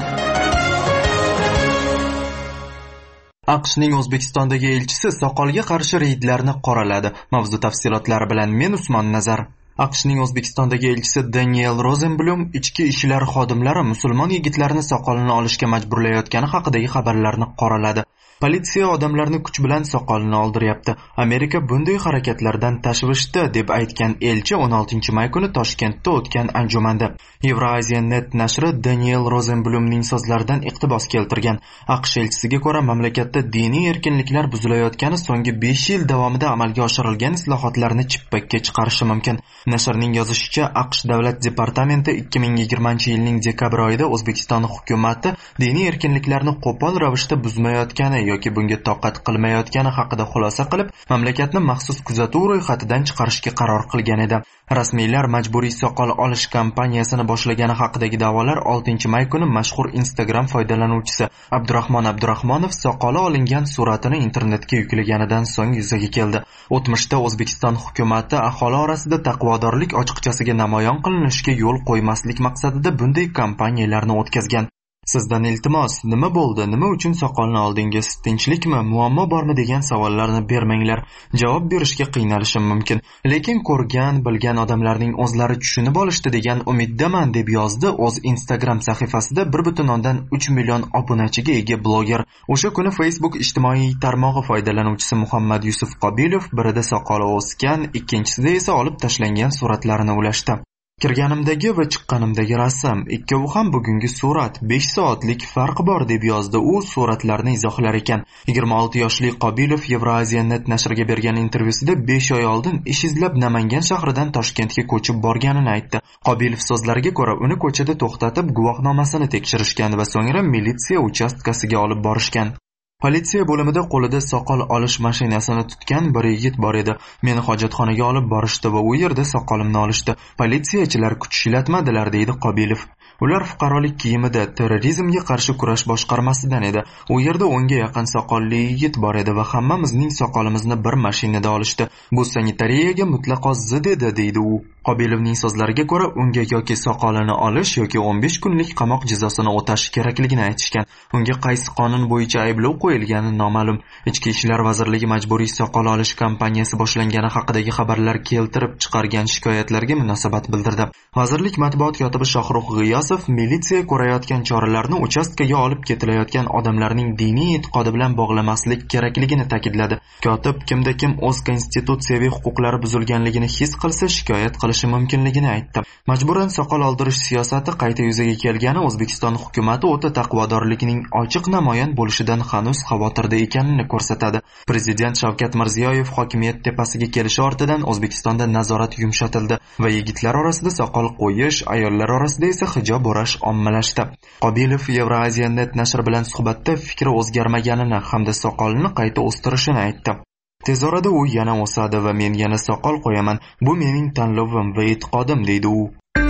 AQShning O'zbekistondagi elchisi soqolga qarshi reydlarni qoraladi. Mavzu tafsilotlari bilan men Usmon Nazar. AQShning O'zbekistondagi elchisi Daniel Rosenblum ichki ishlar xodimlari musulmon yigitlarni soqolini olishga majburlayotgani haqidagi xabarlarni qoraladi. Politsiya odamlarni kuch bilan soqolini oldiryapti. Amerika bunday harakatlardan tashvishda deb aytgan elchi o'n oltinchi may kuni Toshkentda o'tgan anjumanda Eurasianet nashri Daniel Rosenblumning so'zlaridan iqtibos keltirgan. AQSh elchisiga ko'ra, mamlakatda diniy erkinliklar buzilayotgani so'nggi besh yil davomida amalga oshirilgan islohotlarni chippakka chiqarishi mumkin. Nashrning yozishicha, AQSh davlat departamenti ikki ming yigirmanchi yilning dekabr oyida O'zbekiston hukumatı diniy erkinliklarni qo'pol ravishda buzmayotgani yoki bunga toqat qilmayotgani haqida xulosa qilib, mamlakatni maxsus kuzatuv ro'yxatidan chiqarishga qaror qilgan edi. Rasmiylar majburiy soqol olish kampaniyasini boshlagani haqidagi da'volar oltinchi may kuni mashhur Instagram foydalanuvchisi Abdurahmon Abdurahmonov soqoli olingan suratini internetga yuklaganidan so'ng yuzaga keldi. O'tmishda O'zbekiston hukumatı aholi orasida taqvodorlik ochiqchasiga namoyon qilinishiga yo'l qo'ymaslik maqsadida bunday kampaniyalarni o'tkazgan. Sizdan iltimos, nima bo'ldi? Nima uchun soqolni oldingiz? Tinchlikmi? Muammo bormi degan savollarni bermanglar. Javob berishga qiynalishim mumkin. Lekin ko'rgan, bilgan odamlarning o'zlari tushunib olishdi degan umiddaman, deb yozdi o'z Instagram sahifasida bir butun o'ndan uch million obunachiga ega bloger. O'sha kuni Facebook ijtimoiy tarmog'i foydalanuvchisi Muhammad Yusuf Qobilov birida soqoli o'sgan, ikkinchisida esa olib tashlangan suratlarini ulashdi. Kirganimdagi va chiqqanimdagi rasm, ikkovi ham bugungi surat, besh soatlik farq bor, deb yozdi u suratlarni izohlar ekan. yigirma olti yoshli Qobilov Eurasianet nashriga bergan intervyusida besh oy oldin ish izlab Namangan shahridan Toshkentga ko'chib borganini aytdi. Qobilov so'zlariga ko'ra, uni ko'chada to'xtatib guvohnomasini tekshirishgan va so'ngra militsiya uchastkasiga olib borishgan. Politsiya bo'limida qo'lida soqol olish mashinasini tutgan bir yigit bor edi. Meni hojatxonaga olib borishdi va u yerda soqolimni olishdi. Politsiyachilar kuch ishlatmadilar, deydi Qobilov. Ular fuqarolik kiyimida terrorizmga qarshi kurash boshqarmasidan edi. U yerda o'nga yaqin soqolli yigit bor edi va hammamizning soqolimizni bir mashinada olishdi. Bu sanitariyaga mutlaqo zid edi, deydi u. Qobilovning so'zlariga ko'ra, unga yoki soqolini olish yoki o'n besh kunlik qamoq jazosini o'tash kerakligini aytishgan. Unga qaysi qonun bo'yicha ayblov qo'yilgani noma'lum. Ichki ishlar vazirligi majburiy soqol olish kampaniyasi boshlangani haqidagi xabarlar keltirib chiqargan shikoyatlarga munosabat bildirdi. Vazirlik matbuot kotibi Shohrux G'iyosov militsiya ko'rayotgan choralarni uchastkaga olib ketilayotgan odamlarning diniy e'tiqodi bilan bog'lamaslik kerakligini ta'kidladi. Kotib kimda kim o'z konstitutsiyaviy huquqlari buzilganligini his qilsa shikoyat qilishi mumkinligini aytdi. Majburan soqol oldirish siyosati qayta yuzaga kelgani O'zbekiston hukumatı o'ta taqvodorlikning ochiq namoyon bo'lishidan hanuz xavotirda ekanini ko'rsatadi. Prezident Shavkat Mirziyoyev hokimiyat tepasiga kelishi ortidan O'zbekistonda nazorat yumshatildi va yigitlar orasida soqol qo'yish, ayollar orasida esa hijob o'rash ommalashdi. Qobilov Eurasianet nashri bilan suhbatda fikri o'zgarmaganini hamda soqolni qayta o'stirishini aytdi. Tez orada u yana o'sadi va men yana soqol qo'yaman. Bu mening tanlovim va e'tiqodim, deydi u.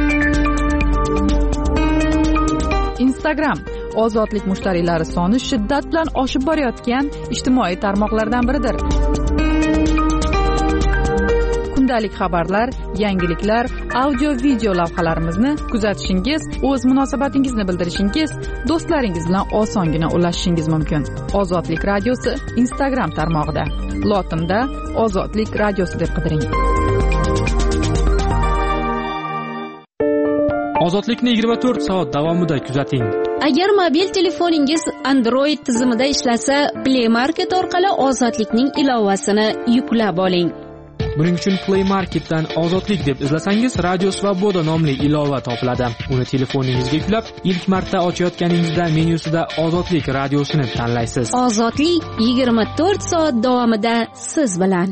Instagram ozodlik mushtariylari soni shiddat bilan oshib borayotgan ijtimoiy tarmoqlardan biridir. Kundalik xabarlar, yangiliklar, audio-video lavhalarimizni kuzatishingiz, o'z munosabatingizni bildirishingiz, do'stlaringiz bilan osongina ulashishingiz mumkin. Ozodlik radiosi Instagram tarmog'ida. Lotinda Ozodlik radiosi deb qidiring. Ozodlikni yigirma to'rt soat davomida kuzating. Agar mobil telefoningiz Android tizimida ishlasa, Play Market orqali Ozodlikning ilovasini yuklab oling. Buning uchun Play Marketdan Ozodlik deb izlasangiz, Radio Svoboda nomli ilova topiladi. Uni telefoningizga yuklab, ilk marta ochayotganingizda menyusida Ozodlik radiosini tanlaysiz. Ozodlik yigirma to'rt soat davomida siz bilan.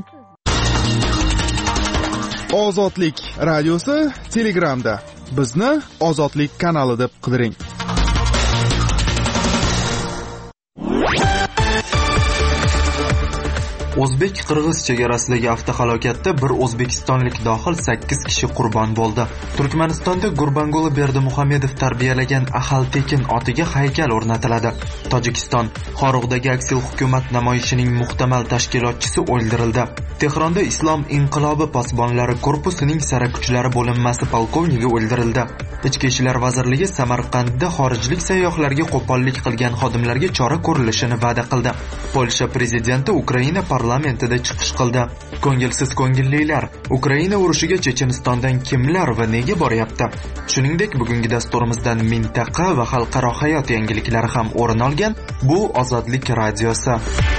Ozodlik radiosi Telegramda. Bizni Ozodlik kanali deb qidiring. O'zbek-qirg'iz chegarasidagi avtohalokatda bir o'zbekistonlik dohil sakkiz kishi qurbon bo'ldi. Turkmanistonda Gurbanguli Berdimuhamedov tarbiyalagan Ahal Tekin otiga haykal o'rnatiladi. Tojikiston Xorug'dagi aksil hukumat namoyishining muhtamal tashkilotchisi o'ldirildi. Tehronda Islom inqilobi posbonlari korpusining sara kuchlari bo'linmasi polkovnigi o'ldirildi. Ichki ishlar vazirligi Samarqandda xorijlik sayyohlarga qo'pollik qilgan xodimlarga chora ko'rilishini va'da qildi. Polsha prezidenti Ukraina parlamentida chiqish qildi. Ko'ngilsiz ko'ngillilar, Ukraina urushiga Chechenistondan kimlar va nega boryapti? Shuningdek, bugungi dasturimizdan mintaqa va xalqaro hayot yangiliklari ham o'rin olgan. Bu Ozodlik radiosi.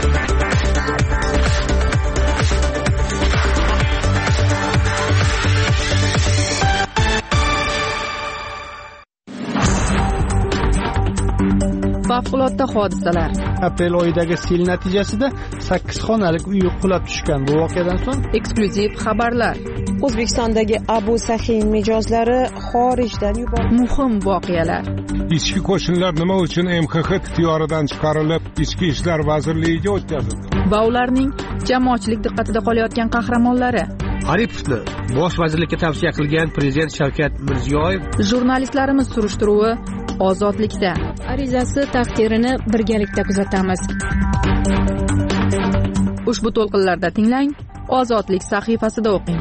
Favqulodda hodisalar. Aprel oyidagi sel natijasida sakkiz xonalik uy qulab tushgan. Bu voqeadan so'ng eksklyuziv xabarlar. O'zbekistondagi Abu Sahiy mijozlari xorijdan yuborildi. Muhim voqealar. Ichki qo'shinlar nima uchun M X X ixtiyoridan chiqarilib, Ichki ishlar vazirligiga o'tkazildi? Va ularning jamoatchilik diqqatida qolayotgan qahramonlari. Aripovni bosh vazirlikka tavsiya qilgan prezident Shavkat Mirziyoyev. Jurnalistlarimiz surishtiruvi Ozodlikda. Arizasi taqdirini birgalikda kuzatamiz. Ushbu to'lqinlarda tinglang, Ozodlik sahifasida o'qing.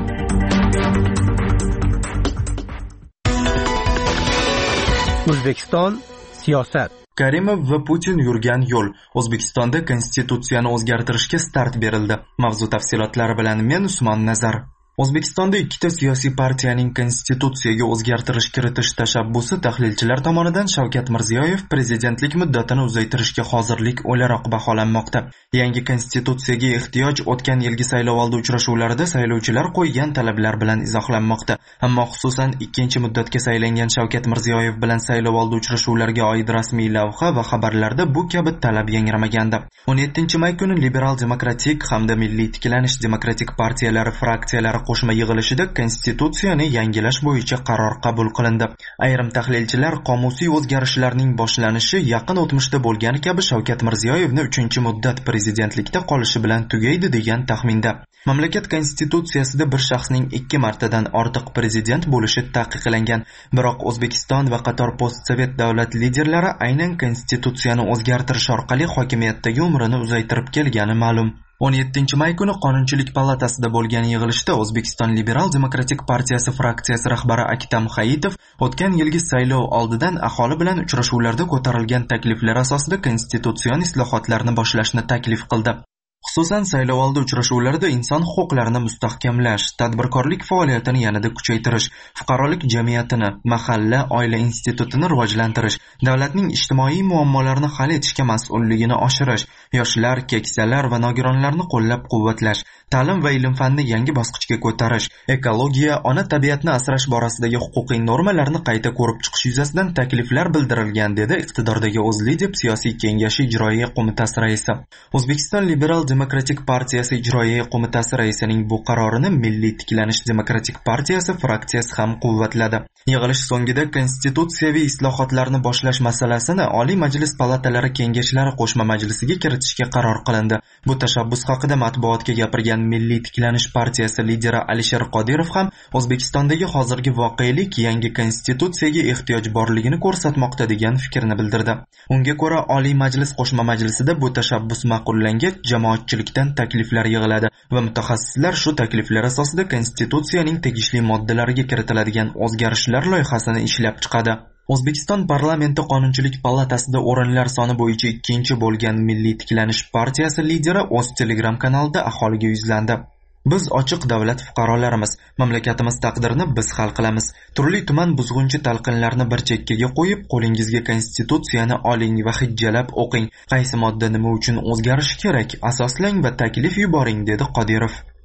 O'zbekiston siyosat. Karimov va Putin yurgan yo'l. O'zbekistonda konstitutsiyani o'zgartirishga start berildi. Mavzu tafsilotlari bilan men Usmon Nazar. O'zbekistonda ikkita siyosiy partiyaning konstitutsiyaga o'zgartirish kiritish tashabbusi tahlilchilar tomonidan Shavkat Mirziyoyev prezidentlik muddatini uzaytirishga hozirlik o'laroq baholanmoqda. Yangi konstitutsiyaga ehtiyoj o'tgan yilgi saylovoldi uchrashuvlarida saylovchilar qo'ygan talablar bilan izohlanmoqda. Ammo xususan ikkinchi muddatga saylangan Shavkat Mirziyoyev bilan saylovoldi uchrashuvlariga oid rasmiy lavha va xabarlarda bu kabi talab yangramagandi. o'n yettinchi may kuni Liberal demokratik hamda Milliy tiklanish demokratik partiyalari fraksiyalari qo'shma yig'ilishida konstitutsiyani yangilash bo'yicha qaror qabul qilindi. Ayrim tahlilchilar qomusiy o'zgarishlarning boshlanishi yaqin o'tmishda bo'lgani kabi Shavkat Mirziyoyevni uchinchi muddat prezidentlikda qolishi bilan tugaydi degan taxminda. Mamlakat konstitutsiyasida bir shaxsning ikki martadan ortiq prezident bo'lishi taqiqlangan. Biroq O'zbekiston va qator postsovet davlat liderlari aynan konstitutsiyani o'zgartirish orqali hokimiyatdagi umrini uzaytirib kelgani ma'lum. o'n yettinchi may kuni Qonunchilik palatasida bo'lgan yig'ilishda O'zbekiston Liberal demokratik partiyasi fraksiyasi rahbari Aktam Hayitov o'tgan yilgi saylov oldidan aholi bilan uchrashuvlarda ko'tarilgan takliflar asosida konstitutsion islohotlarni boshlashni taklif qildi. Xususan saylovoldi uchrashuvlarida inson huquqlarini mustahkamlash, tadbirkorlik faoliyatini yanada kuchaytirish, fuqarolik jamiyatini, mahalla, oila institutini rivojlantirish, davlatning ijtimoiy muammolarini hal etishga mas'ulligini oshirish, yoshlar, keksalar va nogironlarni qo'llab-quvvatlash, ta'lim va ilm-fanni yangi bosqichga ko'tarish, ekologiya, ona tabiatni asrash borasidagi huquqiy normalarni qayta ko'rib chiqish yuzasidan takliflar bildirilgan, dedi iqtidordagi O'zLidep siyosiy kengashi ijroiya qo'mitasi raisi. O'zbekiston Liberal demokratik partiyasi ijroiya qo'mitasi raisining bu qarorini Milliy tiklanish demokratik partiyasi fraksiyasi ham quvvatladi. Yig'ilish so'ngida konstitutsiyaviy islohotlarni boshlash masalasini Oliy Majlis palatalari kengashlari qo'shma majlisiga kiritishga qaror qilindi. Bu tashabbus haqida matbuotga gapirgan Milliy tiklanish partiyasi lideri Alisher Qodirov ham O'zbekistondagi hozirgi voqelik yangi konstitutsiyaga ehtiyoj borligini ko'rsatmoqda degan fikrni bildirdi. Unga ko'ra Oliy Majlis qo'shma majlisida bu tashabbus ma'qullangach, jamoatchilikdan takliflar yig'iladi va mutaxassislar shu takliflar asosida konstitutsiyaning tegishli moddalariga kiritiladigan o'zgarishlar loyihasini ishlab chiqadi. O'zbekiston parlamenti Qonunchilik palatasida o'rinlar soni bo'yicha ikkinchi bo'lgan Milliy tiklanish partiyasi lideri o'z Telegram kanalida aholiga yuzlandi. Biz ochiq davlat fuqarolarimiz, mamlakatimiz taqdirini biz hal qilamiz. Turli tuman buzg'unchi talqinlarni bir chekkaga qo'yib, qo'lingizga konstitutsiyani oling va hijjalab o'qing. Qaysi modda nima uchun o'zgarishi kerak, asoslang va taklif yuboring, dedi Qodirov.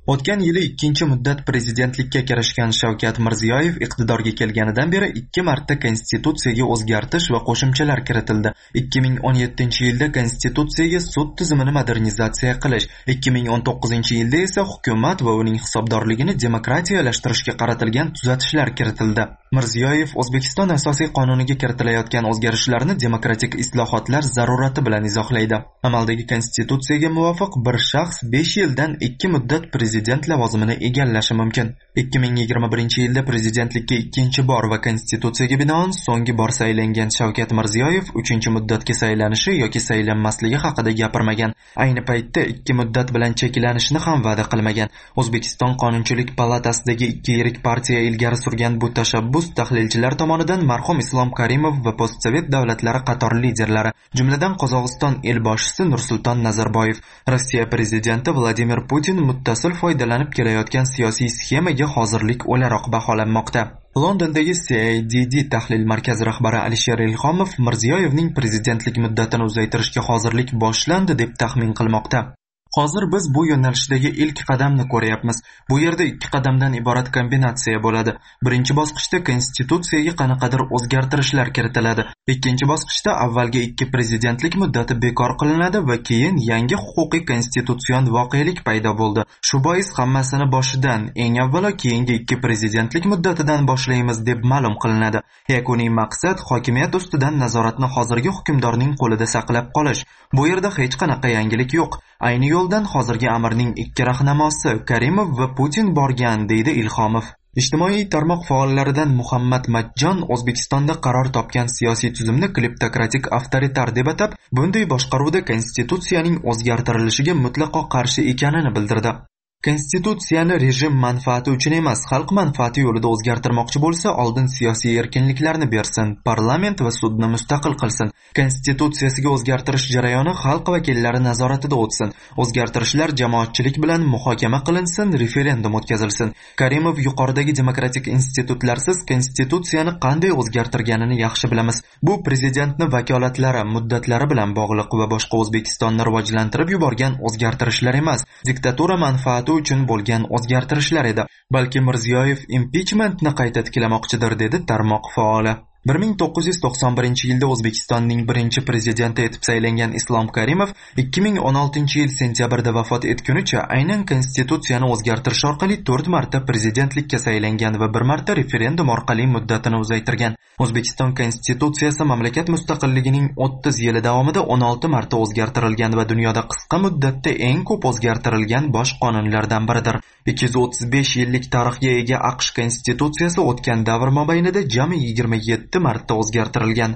O'tgan yili ikkinchi muddat prezidentlikka kirishgan Shavkat Mirziyoyev iqtidorga kelganidan beri ikki marta konstitutsiyaga o'zgartish va qo'shimchalar kiritildi. ikki ming o'n yettinchi yilda konstitutsiyaga sud tizimini modernizatsiya qilish, ikki ming o'n to'qqizinchi yilda esa hukumat va uning hisobdorligini demokratiyalashtirishga qaratilgan tuzatishlar kiritildi. Mirziyoyev O'zbekiston asosiy qonuniga kiritilayotgan o'zgarishlarni demokratik islohotlar zarurati bilan izohlaydi. Amaldagi konstitutsiyaga muvofiq bir shaxs besh yildan ikki muddat prezident lavozimini egallashi mumkin. ikki ming yigirma birinchi yilda prezidentlikka ikkinchi bor va konstitutsiyaga binoan so'nggi bor saylangan Shavkat Mirziyoyev uchinchi muddatga saylanishi yoki saylanmasligi haqida gapirmagan. Ayni paytda ikki muddat bilan cheklanishni ham va'da qilmagan. O'zbekiston Qonunchilik palatasidagi ikki yirik partiya ilgari surgan bu tashabbus tahlilchilar tomonidan marhum Islom Karimov va postsovet davlatlari qator liderlari, jumladan Qozog'iston elboshisi Nursulton Nazarboyev, Rossiya prezidenti Vladimir Putin muttasil foydalanib kelayotgan siyosiy sxemaga hozirlik o'laroq baholanmoqda. Londondagi C I D D tahlil markazi rahbari Alisher Ilhomov Mirziyoyevning prezidentlik muddatini uzaytirishga hozirlik boshlandi deb taxmin qilmoqda. Hozir biz bu yo'nalishdagi ilk qadamni ko'ryapmiz. Bu yerda ikki qadamdan iborat kombinatsiya bo'ladi. Birinchi bosqichda konstitutsiyaga qanaqadir o'zgartirishlar kiritiladi. Ikkinchi bosqichda avvalgi ikki prezidentlik muddati bekor qilinadi va keyin yangi huquqiy konstitutsion voqelik paydo bo'ldi. Shu bois hammasini boshidan, eng avvalo keyingi ikki prezidentlik muddatidan boshlaymiz deb ma'lum qilinadi. Yakuniy maqsad hokimiyat ustidan nazoratni hozirgi hukmdorning qo'lida saqlab qolish. Bu yerda hech qanaqa yangilik yo'q. Ayni yo'ldan hozirgi amirning ikki rahnamosi Karimov va Putin borgan, deydi Ilhomov. Ijtimoiy tarmoq faollaridan Muhammad Majjon O'zbekistonda qaror topgan siyosiy tuzumni kleptokratik avtoritar deb atab, bunday boshqaruvda konstitutsiyaning o'zgartirilishiga mutlaqo qarshi ekanini bildirdi. Konstitutsiyani rejim manfaati uchun emas, xalq manfaati yo'lida o'zgartirmoqchi bo'lsa, oldin siyosiy erkinliklarni bersin, parlament va sudni mustaqil qilsin. Konstitutsiyasiga o'zgartirish jarayoni xalq vakillari nazoratida o'tsin. O'zgartirishlar jamoatchilik bilan muhokama qilinsin, referendum o'tkazilsin. Karimov yuqoridagi demokratik institutlarsiz konstitutsiyani qanday o'zgartirganini yaxshi bilamiz. Bu prezidentni vakolatlari, muddatlari bilan bog'liq va boshqa O'zbekistonni rivojlantirib yuborgan o'zgartirishlar emas, diktatura manfaati uchun bo'lgan o'zgartirishlar edi. Balki Mirziyoyev impichmentni qayta tiklamoqchidir, dedi tarmoq faoli. bir ming to'qqiz yuz to'qson birinchi yilda O'zbekistonning birinchi prezidenti etib saylangan Islom Karimov ikki ming o'n oltinchi yil sentyabrda vafot etgunicha aynan konstitutsiyani o'zgartirish orqali to'rt marta prezidentlikka saylangan va bir marta referendum orqali muddatini uzaytirgan. O'zbekiston konstitutsiyasi mamlakat mustaqilligining o'ttiz yili davomida o'n olti marta o'zgartirilgan va dunyoda qisqa muddatda eng ko'p o'zgartirilgan bosh qonunlardan biridir. ikki yuz o'ttiz besh yillik tarixga ega AQSh konstitutsiyasi o'tgan davr mobaynida jami yigirma yetti marta o'zgartirilgan.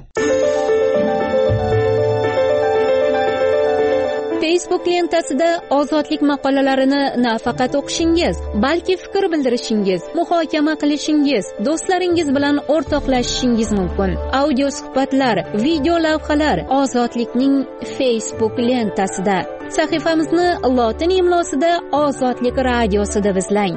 Facebook lentasida ozodlik maqolalarini nafaqat o'qishingiz, balki fikr bildirishingiz, muhokama qilishingiz, do'stlaringiz bilan o'rtoqlashishingiz mumkin. Audio suhbatlar, video lavhalar Ozodlikning Facebook lentasida. Sahifamizni lotin imlosida Ozodlik radiosi deb izlang.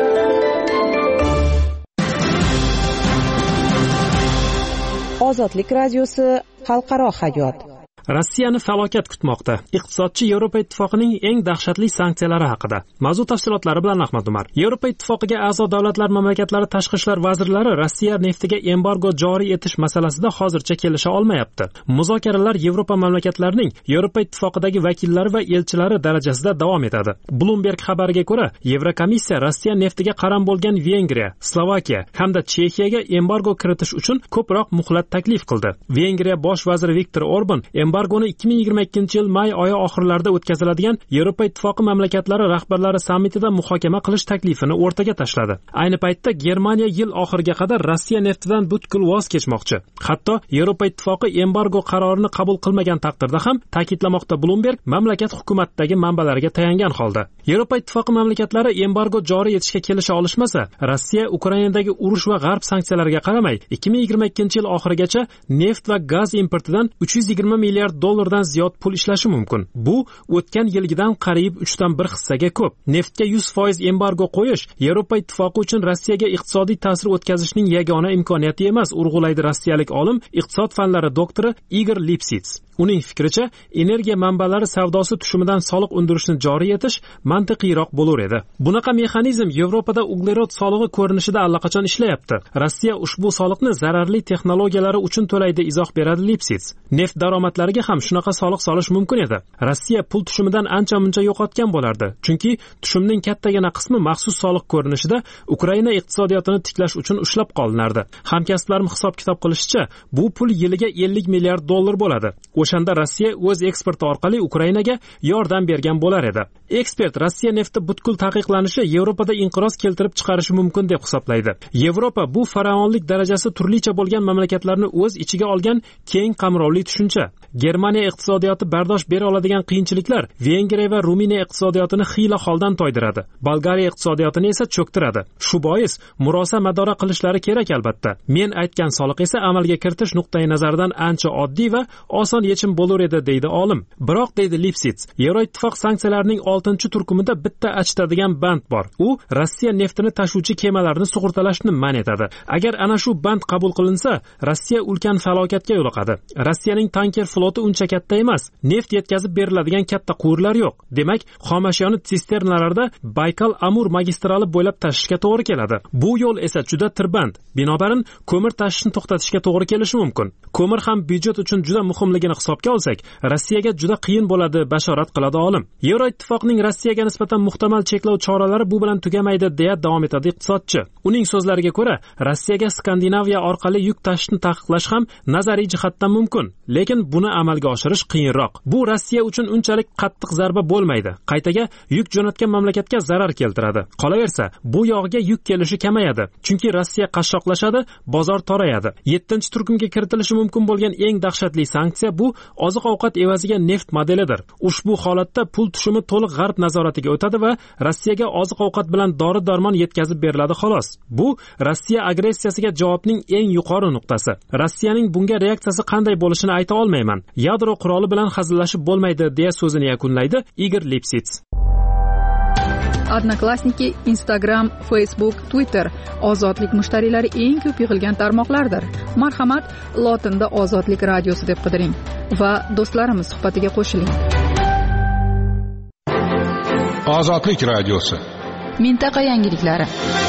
Ozodlik radiosi xalqaro hayot. Rossiyani falokat kutmoqda. Iqtisodchi Yevropa Ittifoqining eng dahshatli sanksiyalari haqida. Mavzu tafsilotlari bilan Ahmad Umar. Yevropa Ittifoqiga a'zo davlatlar mamlakatlari tashqi ishlar vazirlari Rossiya neftiga embargo joriy etish masalasida hozircha kelisha olmayapti. Muzokaralar Yevropa mamlakatlarining Yevropa Ittifoqidagi vakillari va elchilari darajasida davom etadi. Bloomberg xabariga ko'ra, Yevrokomissiya Rossiya neftiga qaram bo'lgan Vengriya, Slovakiya hamda Chexiyaga embargo kiritish uchun ko'proq muhlat taklif qildi. Vengriya bosh vaziri Viktor Orban embargoni ikki ming yigirma ikkinchi yil may oyi oxirlarida o'tkaziladigan Yevropa Ittifoqi mamlakatlari rahbarlari sammitida muhokama qilish taklifini o'rtaga tashladi. Ayni paytda Germaniya yil oxiriga qadar Rossiya neftidan butkul voz kechmoqchi. Hatto Yevropa Ittifoqi embargo qarorini qabul qilmagan taqdirda ham, ta'kidlamoqda Bloomberg mamlakat hukumatidagi manbalariga tayangan holda. Yevropa Ittifoqi mamlakatlari embargo joriy etishga kelisha olishmasa, Rossiya Ukrainadagi urush va g'arb sanksiyalariga qaramay ikki ming yigirma ikkinchi yil oxirigacha neft va gaz importidan uch yuz yigirma milliard dollardan ziyod pul ishlashi mumkin. Bu o'tgan yilgidan qariyb uchdan bir hissaga ko'p. Neftga yuz foiz embargo qo'yish Yevropa Ittifoqi uchun Rossiyaga iqtisodiy ta'sir o'tkazishning yagona imkoniyati emas, urg'ulaydi rossiyalik olim, iqtisod fanlari doktori Igor Lipsits. Uning fikricha, energiya manbalari savdosi tushumidan soliq undirishni joriy etish mantiqiyroq bo'lar edi. Bunaqa mexanizm Yevropada uglerod solig'i ko'rinishida allaqachon ishlayapti. Rossiya ushbu soliqni zararli texnologiyalari uchun to'laydi, izoh beradi Lipsitz. Neft daromadlariga ham shunaqa soliq solish mumkin edi. Rossiya pul tushumidan ancha-muncha yo'qotgan bo'lardi, chunki tushumning kattagina qismi maxsus soliq ko'rinishida Ukraina iqtisodiyotini tiklash uchun ushlab qolinardi. Hamkasblarim hisob-kitob qilishicha, bu pul yiliga ellik milliard dollar bo'ladi. O'shanda Rossiya o'z eksporti orqali Ukrainaga yordam bergan bo'lar edi. Ekspert Rossiya nefti butkul taqiqlanishi Yevropada inqiroz keltirib chiqarishi mumkin deb hisoblaydi. Yevropa bu faraonlik darajasi turlicha bo'lgan mamlakatlarni o'z ichiga olgan keng qamrovli tushuncha. Germaniya iqtisodiyoti bardosh bera oladigan qiyinchiliklar Vengriya va Ruminiya iqtisodiyotini xiyla holdan toydiradi. Bolgariya iqtisodiyotini esa cho'ktiradi. Shu bois murosa madora qilishlari kerak albatta. Men aytgan soliq esa amalga kiritish nuqtai nazaridan ancha oddiy va oson yechim bo'lar edi, deydi olim. Biroq, deydi Lipsitz, Yevroittifoq sanksiyalarining oltinchi turkumida bitta achitadigan band bor. U Rossiya neftini tashuvchi kemalarni sug'urtalashni man etadi. Agar ana shu band qabul qilinsa, Rossiya ulkan falokatga yo'liqadi. Rossiyaning tanker floti uncha katta emas. Neft yetkazib beriladigan katta quvurlar yo'q. Demak, xomashyoni sisternalarda Baykal-Amur magistrali bo'ylab tashishga to'g'ri keladi. Bu yo'l esa juda tirband. Binobarin, ko'mir tashishni to'xtatishga to'g'ri kelishi mumkin. Ko'mir ham byudjet uchun juda muhimligini hisobga olsak, Rossiyaga juda qiyin bo'ladi, bashorat qiladi olim. Yevroittifoqning Rossiyaga nisbatan muhtamal cheklov choralari bu bilan tugamaydi, deya davom etadi iqtisodchi. Uning so'zlariga ko'ra, Rossiyaga Skandinaviya orqali yuk tashishni taqiqlash ham nazariy jihatdan mumkin, lekin buni amalga oshirish qiyinroq. Bu Rossiya uchun unchalik qattiq zarba bo'lmaydi. Qaytaga yuk jo'natgan mamlakatga zarar keltiradi. Qolaversa, bu yog'iga yuk kelishi kamayadi, chunki Rossiya qashshoqlashadi, bozor torayadi. yettinchi turkumga kiritilishi mumkin bo'lgan eng dahshatli sanksiya bu oziq-ovqat evaziga neft modelidir. Ushbu holatda pul tushumi to'liq g'arb nazoratiga o'tadi va Rossiyaga oziq-ovqat bilan dori-darmon yetkazib beriladi xolos. Bu Rossiya agressiyasiga javobning eng yuqori nuqtasi. Rossiyaning bunga reaksiyasi qanday bo'lishini ayta olmayman. Yadro quroli bilan hazillashib bo'lmaydi, deya so'zini yakunlaydi Igor Lipsitz. Odnoklassniki, Instagram, Facebook, Twitter ozodlik mushtariylari eng ko'p yig'ilgan tarmoqlardir. Marhamat, lotinda Ozodlik radiosi deb qidiring va do'stlarimiz suhbatiga qo'shiling. Ozodlik radiosi. Mintaqa yangiliklari.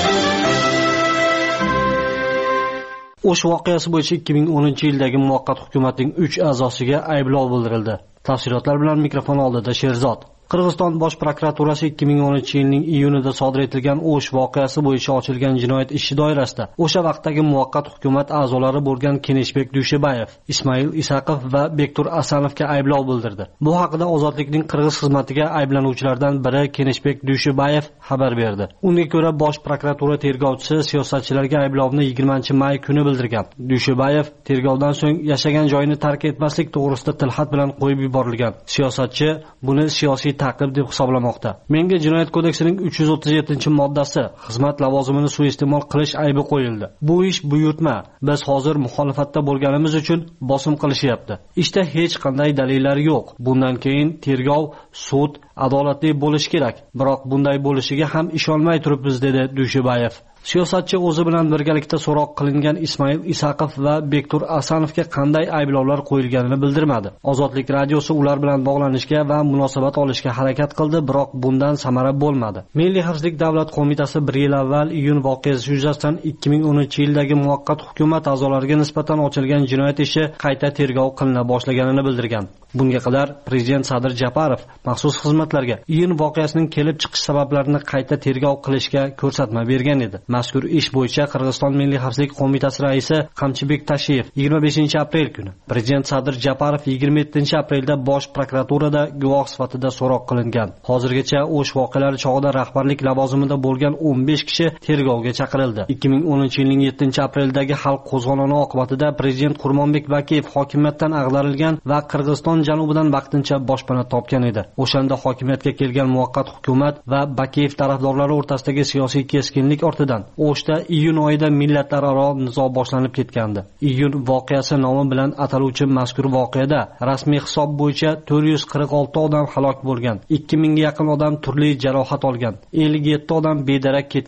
O'sh voqeasi bo'yicha ikki ming o'ninchi yildagi muvaqqat hukumatning uch a'zosiga ayblov bildirildi. Tafsilotlar bilan mikrofon oldida Sherzod. Qirg'iziston Bosh prokuraturasi ikki ming o'ninchi yilning iyunida sodir etilgan O'sh voqeasi bo'yicha ochilgan jinoyat ishi doirasida o'sha vaqtdagi muvaqqat hukumat a'zolari bo'lgan Keneshbek Dushebayev, Ismoil Isaqov va Bektur Asanovga ayblov bildirdi. Bu haqida Ozodlikning qirg'iz xizmatiga ayblanuvchilardan biri Keneshbek Dushebayev xabar berdi. Unga ko'ra, Bosh prokuratura tergovchisi siyosatchilarga ayblovni yigirmanchi may kuni bildirgan. Dushebayev tergovdan so'ng yashagan joyini tark etmaslik to'g'risida tilxat bilan qo'yib yuborilgan. Siyosatchi buni siyosiy ta'qib deb hisoblamoqda. Menga Jinoyat kodeksining uch yuz o'ttiz yettinchi moddasi xizmat lavozimini suiiste'mol qilish aybi qo'yildi. Bu ish buyurtma. Biz hozir muxolifatda bo'lganimiz uchun bosim qilishyapti. Ishda hech qanday dalillar yo'q. Bundan keyin tergov, sud adolatli bo'lishi kerak. Biroq bunday bo'lishiga ham ishonmay turibmiz, dedi Dushebayev. Siyosatchi o'zi bilan birgalikda so'roq qilingan Ismoil Isaqov va Bektur Asanovga qanday ayblovlar qo'yilganini bildirmadi. Ozodlik radiosi ular bilan bog'lanishga va munosabat olishga harakat qildi, biroq bundan samara bo'lmadi. Milliy xavfsizlik davlat qo'mitasi bir yil avval iyun voqeasi yuzasidan ikki ming o'ninchi yildagi muvaqqat hukumat a'zolariga nisbatan ochilgan jinoyat ishi qayta tergov qilina boshlaganini bildirgan. Bunga qadar Prezident Sadir Japarov maxsus xizmatlarga iyun voqeasining kelib chiqish sabablarini qayta tergov qilishga ko'rsatma bergan edi. Mazkur ish bo'yicha Qirg'iziston Milliy xavfsizlik qo'mitasi raisi Qamchibek Tashiyev yigirma beshinchi aprel kuni, Prezident Sadir Japarov yigirma yettinchi aprelda Bosh prokuraturada guvoh sifatida so'roq qilingan. Hozirgacha O'sh voqealari chog'ida rahbarlik lavozimida bo'lgan o'n besh kishi tergovga chaqirildi. ikki ming o'ninchi yilning yettinchi apreldagi xalq qo'zg'oloni oqibatida Prezident Qurmonbek Bakiyev hokimiyatdan ag'darilgan va Qirg'iziston janubidan vaqtincha boshpana topgan edi. O'shanda hokimiyatga kelgan muvaqqat hukumat va Bakiyev tarafdorlari o'rtasidagi siyosiy keskinlik ortidan O'shda iyun oyida millatlararo nizo boshlanib ketgandi. Iyun voqeasi nomi bilan ataluvchi mazkur voqeada rasmiy hisob bo'yicha to'rt yuz qirq olti odam halok bo'lgan, ikki mingga yaqin odam turli jarohat olgan, ellik yetti odam bedarak ketgan.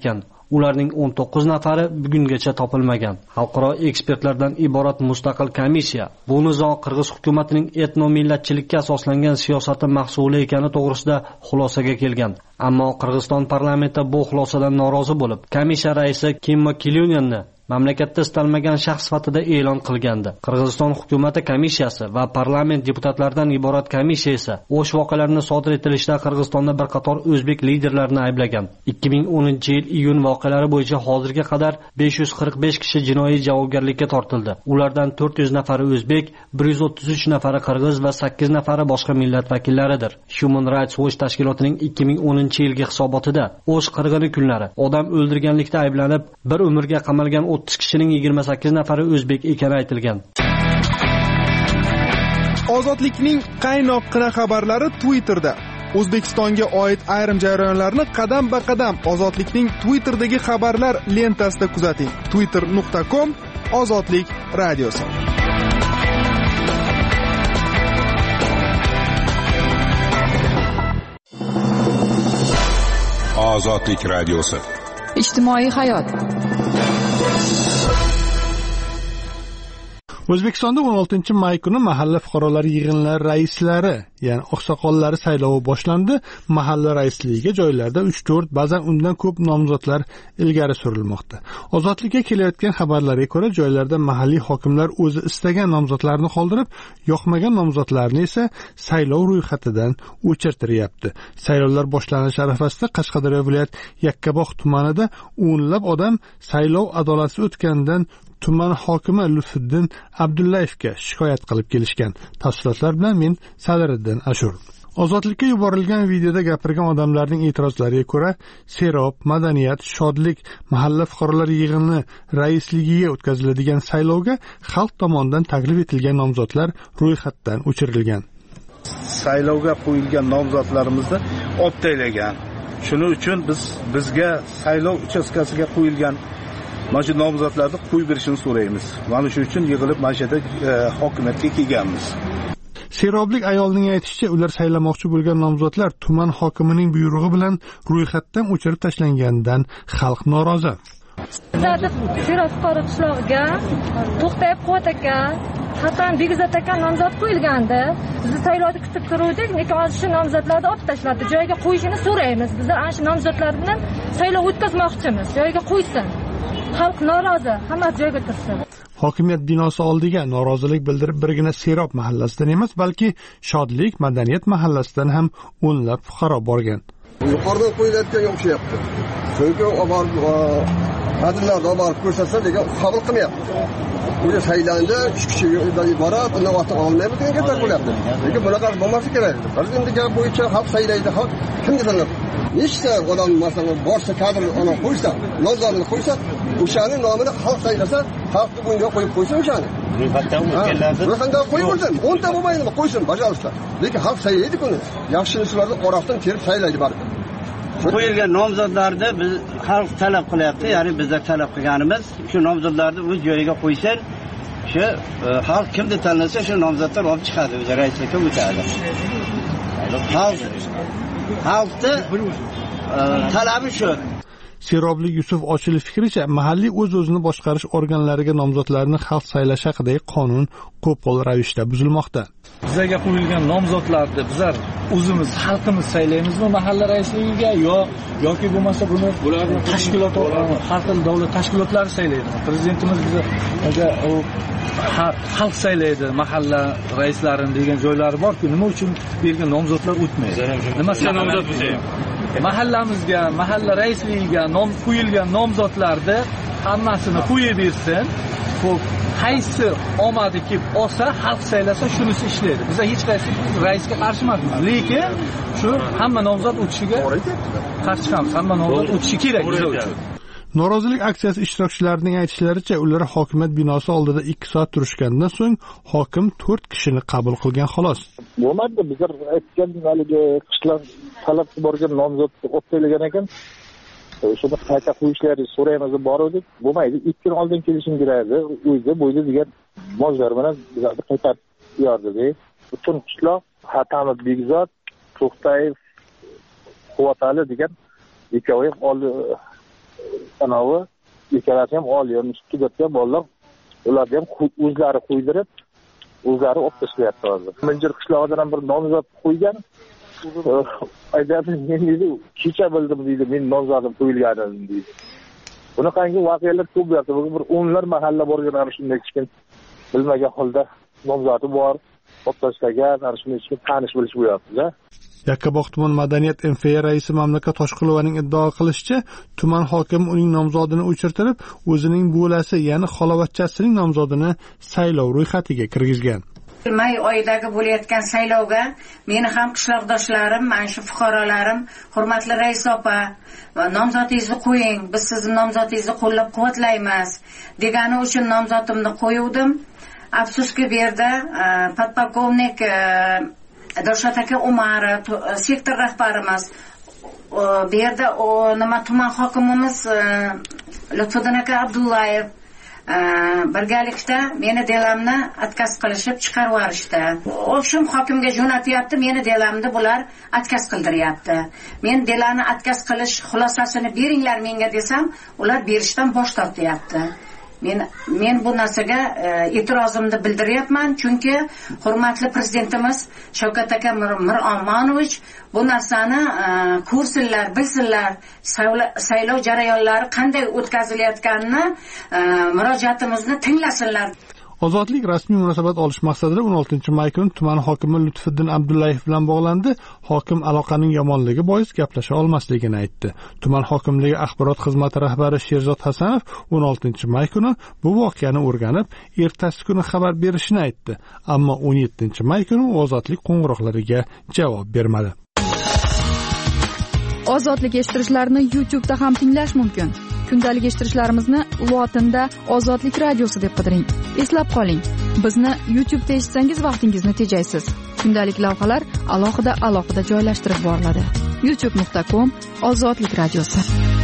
Ularning o'n to'qqiz nafari bugungacha topilmagan. Xalqaro ekspertlardan iborat mustaqil komissiya bu nizo Qirg'iz hukumatining etno-millatchilikka asoslangan siyosati mahsuli ekani to'g'risida xulosaga kelgan. Ammo Qirg'iziston parlamenti bu xulosadan norozi bo'lib, komissiya raisi Kimmo Kilyunyanni mamlakatda istalmagan shaxs sifatida e'lon qilgandi. Qirg'iziston hukumati komissiyasi va parlament deputatlaridan iborat komissiya esa o'sh voqealarni sodir etilishda Qirg'izistonda bir qator o'zbek liderlarini ayblagan. ikki ming o'ninchi yil iyun voqealari bo'yicha hozirga qadar besh yuz qirq besh kishi jinoiy javobgarlikka tortildi. Ulardan to'rt yuz nafari o'zbek, bir yuz o'ttiz uch nafari qirg'iz va sakkiz nafari boshqa millat vakillaridir. Human Rights Watch tashkilotining ikki ming o'ninchi yilgi hisobotida o'sh qirg'ini kunlari odam o'ldirganlikda ayblanib bir umrga qamalgan o'ttiz kishining yigirma sakkiz nafari o'zbek ekani aytilgan. Ozodlikning qaynoqqina xabarlari Twitterda. O'zbekistonga oid ayrim jarayonlarni qadam-ba-qadam Ozodlikning Twitterdagi xabarlar lentasida kuzating. twitter nuqta com Ozodlik radiosi. Ozodlik radiosi. Ijtimoiy hayot. O'zbekistonda o'n oltinchi may kuni mahalla fuqarolar yig'inlari raislari, ya'ni oqsoqollari saylovi boshlandi. Mahalla raisligiga joylarda uch to'rt, ba'zan undan ko'p nomzodlar ilgari surilmoqda. Ozodlikka kelayotgan xabarlarga ko'ra, joylarda mahalliy hokimlar o'zi istagan nomzodlarni qoldirib, yoqmagan nomzodlarni esa saylov ro'yxatidan o'chirtiryapti. Saylovlar boshlanish arafasida Qashqadaryo viloyat Yakkabog' tumanida o'nlab odam saylov adolatsiz o'tganidan tuman hokimi Lutfiddin Abdullayevga shikoyat qilib kelishgan. Tafsilotlar bilan men Sadiriddin Ashur. Ozodlikka yuborilgan videoda gapirgan odamlarning e'tirozlariga ko'ra, Serob, Madaniyat, Shodlik mahalla fuqarolar yig'ini raisligiga o'tkaziladigan saylovga xalq tomonidan taklif etilgan nomzodlar ro'yxatdan o'chirilgan. Saylovga qo'yilgan nomzodlarimizni optaylagan. Shuning uchun biz bizga saylov uchastkasiga qo'yilgan mana shu nomzodlarni qo'yib berishini so'raymiz. Mana shu uchun yig'ilib mana shu yerda hokimiyatga kelganmiz. Seroblik ayolning aytishicha, ular saylamoqchi bo'lgan nomzodlar tuman hokimining buyrug'i bilan ro'yxatdan o'chirib tashlanganidan xalq norozi. Serob fuqaro qishlog'iga To'xtayib Quvvat aka, Hasan Begzod aka nomzod qo'yilgandi. Biz saylovni kutib turuvdik, lekin hozir shu nomzodlarni olib tashladi. Joyiga qo'yishini so'raymiz. Bizlar ana shu nomzodlar bilan saylov o'tkazmoqchimiz. Joyiga qo'ysin. Xalq norozi, hamma joyga tursin. Hokimiyat binosi oldiga norozilik bildirib birgina Serob mahallasidan emas, balki Shodlik, Madaniyat mahallasidan ham o'nlab fuqaro borgan. Yuqoridan qo'yilayotganga o'xshayapti. Chunki oborib xodimlarni oborib ko'rsatsa degan qabul qilmayapti. O'sha saylanda uch kishidan iborat uni otib olmaydi degan gaplar bo'lyapti. Lekin bunaqa bo'lmasa kerak. Biz endi gap bo'yicha xalq saylaydi, xalq kimga tanlab? Nechta odam masalan boshqa kadr ona qo'ysa, nomzodini qo'ysa, o'shaning nomini xalq saylasa, xalq bunga qo'yib qo'ysa o'shani. Ro'yxatdan o'tganlarni ro'yxatdan qo'yib qo'ysin. o'nta bo'lmaydimi? Qo'ysin, bajarishlar. Lekin xalq saylaydi buni. Yaxshi ishlarni oraqdan terib saylaydi baribir. Qo'yilgan nomzodlarni biz xalq talab qilyapti, ya'ni bizlar talab qilganimiz shu nomzodlarni o'z joyiga qo'ysin. Shu xalq kimni tanlasa shu nomzodlar olib chiqadi, o'zi raislikka o'tadi. Xalq xalqni talabi shu. Seroblik Yusuf Ochilov fikricha, mahalliy o'z-o'zini boshqarish organlariga nomzodlarni xalq saylash haqidagi qonun qo'pol ravishda buzilmoqda. Bizlarga qo'yilgan nomzodlarni bizlar o'zimiz xalqimiz saylaymizmi mahalla raisligiga yo yoki bo'lmasa buni tashkilot har xil davlat tashkilotlari saylaydi. Prezidentimiz bizga u xalq saylaydi mahalla raislarini degan joylari bor-ku, nima uchun bergan nomzodlar o'tmaydi? Nima nomzod bo'lsa mahallamizga, mahalla raisligiga nom qo'yilgan nomzodlarni hammasini qo'yib bersin. Xo'p, qaysi omadi kelib olsa, xalq saylasa shunisi ishlaydi. Biz hech qaysi raisga qarshi emasmiz, lekin shu hamma nomzod o'tishiga qarshi emas, hamma nomzod o'tishi kerak bizlar uchun. Norozilik aksiyasi ishtirokchilarining aytishlaricha, ular hokimiyat binosi oldida ikki soat turishgandan so'ng hokim to'rt kishini qabul qilgan xolos. Bo'lmadi, bizlar aytgan haligi qishloq talab borgan nomzodni o'taylagan ekan. Shuni qayta qo'yishlarini so'raymiz deb bordik. Bo'lmaydi, ikki kun oldin kelishim kerak edi. O'zi bo'yda degan mojlar bilan bizlarni qaytarib yordi. Butun qishloq Hasan Begzod, To'xtayev, Quvvatali degan ikkovi oldi anavi ikkalasi ham oliy yo'lni tugatgan bolalar, ularni ham o'zlari qo'ydirib, o'zlari olib tashlayapti hozir. Minjir qishlog'idan ham bir nomzod qo'ygan. Aytadi, men dedi, kecha bildim deydi, men nomzodim qo'yilganini deydi. Bunaqangi voqealar ko'p bo'lyapti. Bugun bir o'nlar mahalla borgan ana shunday kichkin bilmagan holda nomzodi bor, olib tashlagan, ana shunday kichkin tanish bilish bo'lyapti-da. Yakkabog' tuman madaniyat M F A raisi Mamlakat Toshqulovaning iddao qilishicha, tuman hokimi uning nomzodini o'chirtirib, o'zining bo'lasi, ya'ni xolavachchasining nomzodini saylov ro'yxatiga kirgizgan. May oyidagi bo'layotgan saylovga meni ham qishloqdoshlarim, mana shu fuqarolarim, hurmatli rais opa, nomzodingizni qo'ying, biz sizning nomzodingizni qo'llab-quvvatlaymiz degani uchun nomzodimni qo'yuvdim. Afsuski bu yerda podpolkovnik Dilshod aka Umarov, sektor rahbarimiz, bu yerda nima tuman hokimimiz Lutfiddin aka Abdullayev birgalikda meni delamni atkaz qilishib chiqarib yuborishdi. O'shum hokimga jo'natyapti, meni delamni bular atkaz qildiryapti. Men delani atkaz qilish xulosasini beringlar menga desam, ular berishdan bosh tortyapti. Men men bu narsaga e'tirozimni bildiryapman, chunki hurmatli prezidentimiz Shavkat aka Miromonovich bu narsani ko'rsinlar, bilsinlar, saylov jarayonlari qanday o'tkazilayotganini, murojaatimizni tinglasinlar. Ozodlik rasmiy munosabat olish maqsadida o'n oltinchi may kuni tuman hokimi Lutfiddin Abdullayev bilan bog'landi. Hokim aloqaning yomonligi bois gaplasha olmasligini aytdi. Tuman hokimligi axborot xizmati rahbari Sherzod Hasanov o'n oltinchi may kuni bu voqeani o'rganib, ertasi kuni xabar berishini aytdi. Ammo o'n yettinchi may kuni ozodlik qo'ng'iroqlariga javob bermadi. Ozodlik eshittirishlarni YouTube da ham tinglash mumkin. Kundalik eshittirishlarimizni lotinda Ozodlik radiosi deb qidiring. Eslab qoling, bizni YouTube da eshitsangiz vaqtingizni tejaysiz. Kundalik lavhalar alohida alohida joylashtirib boriladi. youtube nuqta com Ozodlik radiosi.